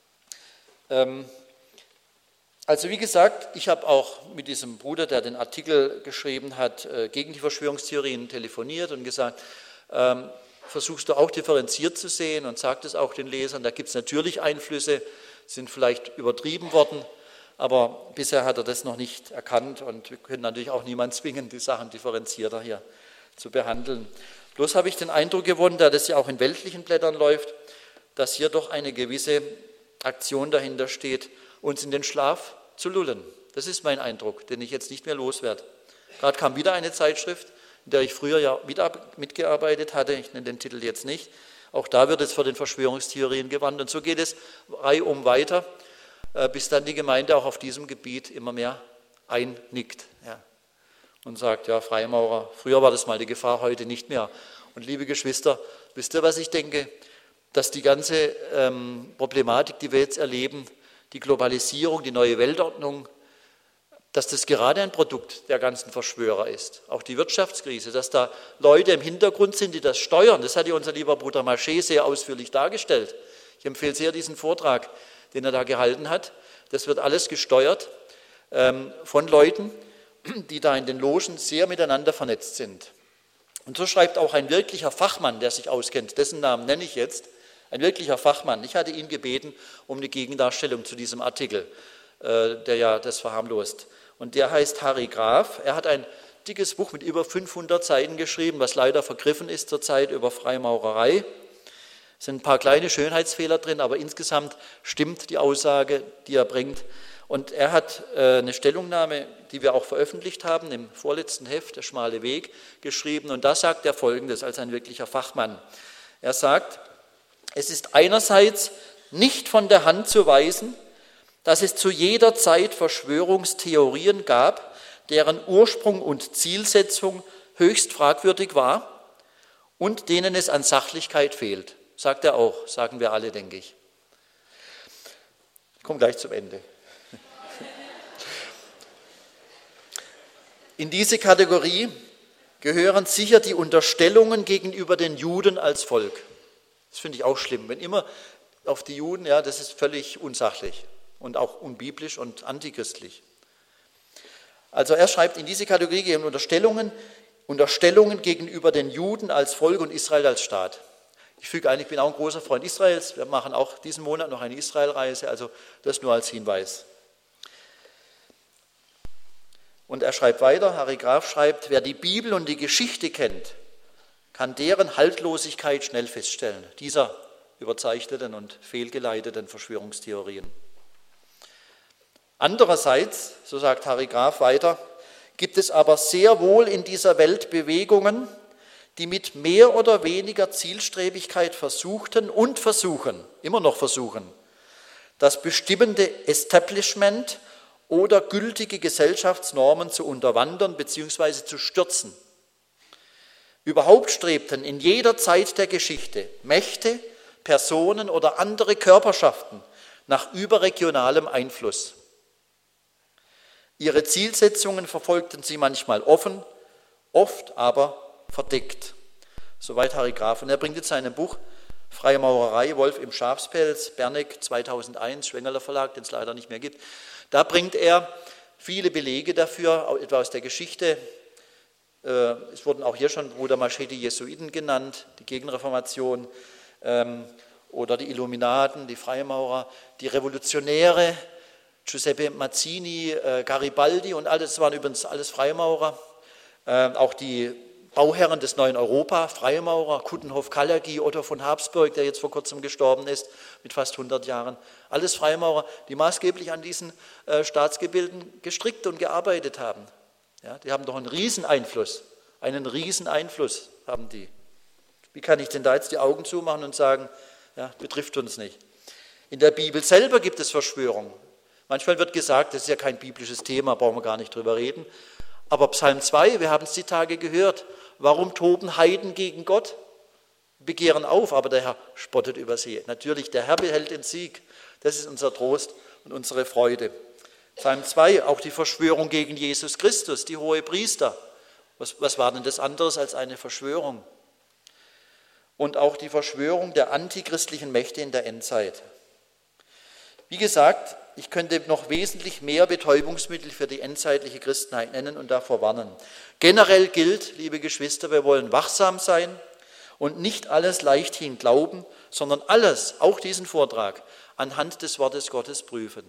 Also wie gesagt, ich habe auch mit diesem Bruder, der den Artikel geschrieben hat, gegen die Verschwörungstheorien telefoniert und gesagt, versuchst du auch differenziert zu sehen und sagt es auch den Lesern, da gibt es natürlich Einflüsse, sind vielleicht übertrieben worden, aber bisher hat er das noch nicht erkannt und wir können natürlich auch niemanden zwingen, die Sachen differenzierter hier zu behandeln. Bloß habe ich den Eindruck gewonnen, da das ja auch in weltlichen Blättern läuft, dass hier doch eine gewisse Aktion dahinter steht, uns in den Schlaf zu lullen. Das ist mein Eindruck, den ich jetzt nicht mehr loswerde. Gerade kam wieder eine Zeitschrift, in der ich früher ja mitgearbeitet hatte, ich nenne den Titel jetzt nicht. Auch da wird es vor den Verschwörungstheorien gewandt. Und so geht es reihum weiter, bis dann die Gemeinde auch auf diesem Gebiet immer mehr einnickt. Ja. Und sagt, ja, Freimaurer, früher war das mal die Gefahr, heute nicht mehr. Und liebe Geschwister, wisst ihr, was ich denke? Dass die ganze Problematik, die wir jetzt erleben, die Globalisierung, die neue Weltordnung, dass das gerade ein Produkt der ganzen Verschwörer ist. Auch die Wirtschaftskrise, dass da Leute im Hintergrund sind, die das steuern. Das hat ja unser lieber Bruder Maché sehr ausführlich dargestellt. Ich empfehle sehr diesen Vortrag, den er da gehalten hat. Das wird alles gesteuert von Leuten, die da in den Logen sehr miteinander vernetzt sind. Und so schreibt auch ein wirklicher Fachmann, der sich auskennt, dessen Namen nenne ich jetzt, ein wirklicher Fachmann. Ich hatte ihn gebeten um eine Gegendarstellung zu diesem Artikel, der ja das verharmlost. Und der heißt Harry Graf. Er hat ein dickes Buch mit über 500 Seiten geschrieben, was leider vergriffen ist zurzeit über Freimaurerei. Es sind ein paar kleine Schönheitsfehler drin, aber insgesamt stimmt die Aussage, die er bringt. Und er hat eine Stellungnahme, die wir auch veröffentlicht haben, im vorletzten Heft, Der schmale Weg, geschrieben. Und da sagt er Folgendes als ein wirklicher Fachmann. Er sagt, es ist einerseits nicht von der Hand zu weisen, dass es zu jeder Zeit Verschwörungstheorien gab, deren Ursprung und Zielsetzung höchst fragwürdig war und denen es an Sachlichkeit fehlt. Sagt er auch, sagen wir alle, denke ich. Ich komme gleich zum Ende. In diese Kategorie gehören sicher die Unterstellungen gegenüber den Juden als Volk. Das finde ich auch schlimm. Wenn immer auf die Juden, ja, das ist völlig unsachlich und auch unbiblisch und antichristlich. Also er schreibt, in diese Kategorie gehen Unterstellungen gegenüber den Juden als Volk und Israel als Staat. Ich füge ein, ich bin auch ein großer Freund Israels. Wir machen auch diesen Monat noch eine Israelreise, also das nur als Hinweis. Und er schreibt weiter, Harry Graf schreibt, wer die Bibel und die Geschichte kennt, kann deren Haltlosigkeit schnell feststellen, dieser überzeichneten und fehlgeleiteten Verschwörungstheorien. Andererseits, so sagt Harry Graf weiter, gibt es aber sehr wohl in dieser Welt Bewegungen, die mit mehr oder weniger Zielstrebigkeit versuchten und versuchen, immer noch versuchen, das bestimmende Establishment oder gültige Gesellschaftsnormen zu unterwandern bzw. zu stürzen. Überhaupt strebten in jeder Zeit der Geschichte Mächte, Personen oder andere Körperschaften nach überregionalem Einfluss. Ihre Zielsetzungen verfolgten sie manchmal offen, oft aber verdeckt. Soweit Harry Graf. Und er bringt jetzt seinem Buch Freie Maurerei, Wolf im Schafspelz, Berneck 2001, Schwengerler Verlag, den es leider nicht mehr gibt. Da bringt er viele Belege dafür, etwa aus der Geschichte, Es wurden auch hier schon Bruder Masché die Jesuiten genannt, die Gegenreformation, oder die Illuminaten, die Freimaurer, die Revolutionäre, Giuseppe Mazzini, Garibaldi und alles, das waren übrigens alles Freimaurer. Auch die Bauherren des neuen Europa, Freimaurer, Coudenhove-Kalergi, Otto von Habsburg, der jetzt vor kurzem gestorben ist, mit fast 100 Jahren. Alles Freimaurer, die maßgeblich an diesen Staatsgebilden gestrickt und gearbeitet haben. Ja, die haben doch einen Rieseneinfluss haben die. Wie kann ich denn da jetzt die Augen zumachen und sagen, ja, betrifft uns nicht? In der Bibel selber gibt es Verschwörungen. Manchmal wird gesagt, das ist ja kein biblisches Thema, brauchen wir gar nicht drüber reden. Aber Psalm 2, wir haben es die Tage gehört, warum toben Heiden gegen Gott? Begehren auf, aber der Herr spottet über sie. Natürlich, der Herr behält den Sieg. Das ist unser Trost und unsere Freude. Psalm 2, auch die Verschwörung gegen Jesus Christus, die Hohepriester. Was war denn das anderes als eine Verschwörung? Und auch die Verschwörung der antichristlichen Mächte in der Endzeit. Wie gesagt, ich könnte noch wesentlich mehr Betäubungsmittel für die endzeitliche Christenheit nennen und davor warnen. Generell gilt, liebe Geschwister, wir wollen wachsam sein und nicht alles leichthin glauben, sondern alles, auch diesen Vortrag, anhand des Wortes Gottes prüfen.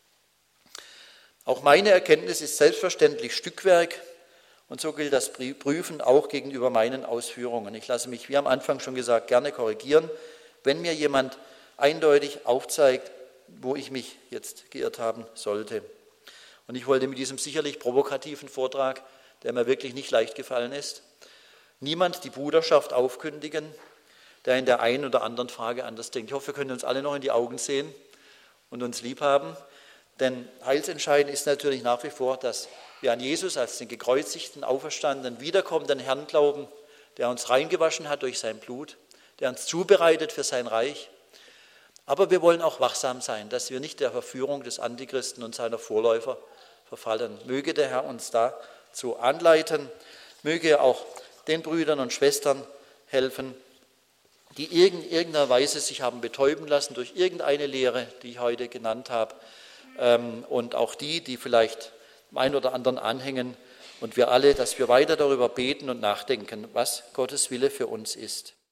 Auch meine Erkenntnis ist selbstverständlich Stückwerk und so gilt das Prüfen auch gegenüber meinen Ausführungen. Ich lasse mich, wie am Anfang schon gesagt, gerne korrigieren, wenn mir jemand eindeutig aufzeigt, wo ich mich jetzt geirrt haben sollte. Und ich wollte mit diesem sicherlich provokativen Vortrag, der mir wirklich nicht leicht gefallen ist, niemand die Bruderschaft aufkündigen, der in der einen oder anderen Frage anders denkt. Ich hoffe, wir können uns alle noch in die Augen sehen und uns lieb haben, denn heilsentscheidend ist natürlich nach wie vor, dass wir an Jesus als den gekreuzigten, auferstandenen, wiederkommenden Herrn glauben, der uns reingewaschen hat durch sein Blut, der uns zubereitet für sein Reich. Aber wir wollen auch wachsam sein, dass wir nicht der Verführung des Antichristen und seiner Vorläufer verfallen. Möge der Herr uns dazu anleiten, möge er auch den Brüdern und Schwestern helfen, die in irgendeiner Weise sich haben betäuben lassen durch irgendeine Lehre, die ich heute genannt habe, und auch die vielleicht dem einen oder anderen anhängen und wir alle, dass wir weiter darüber beten und nachdenken, was Gottes Wille für uns ist.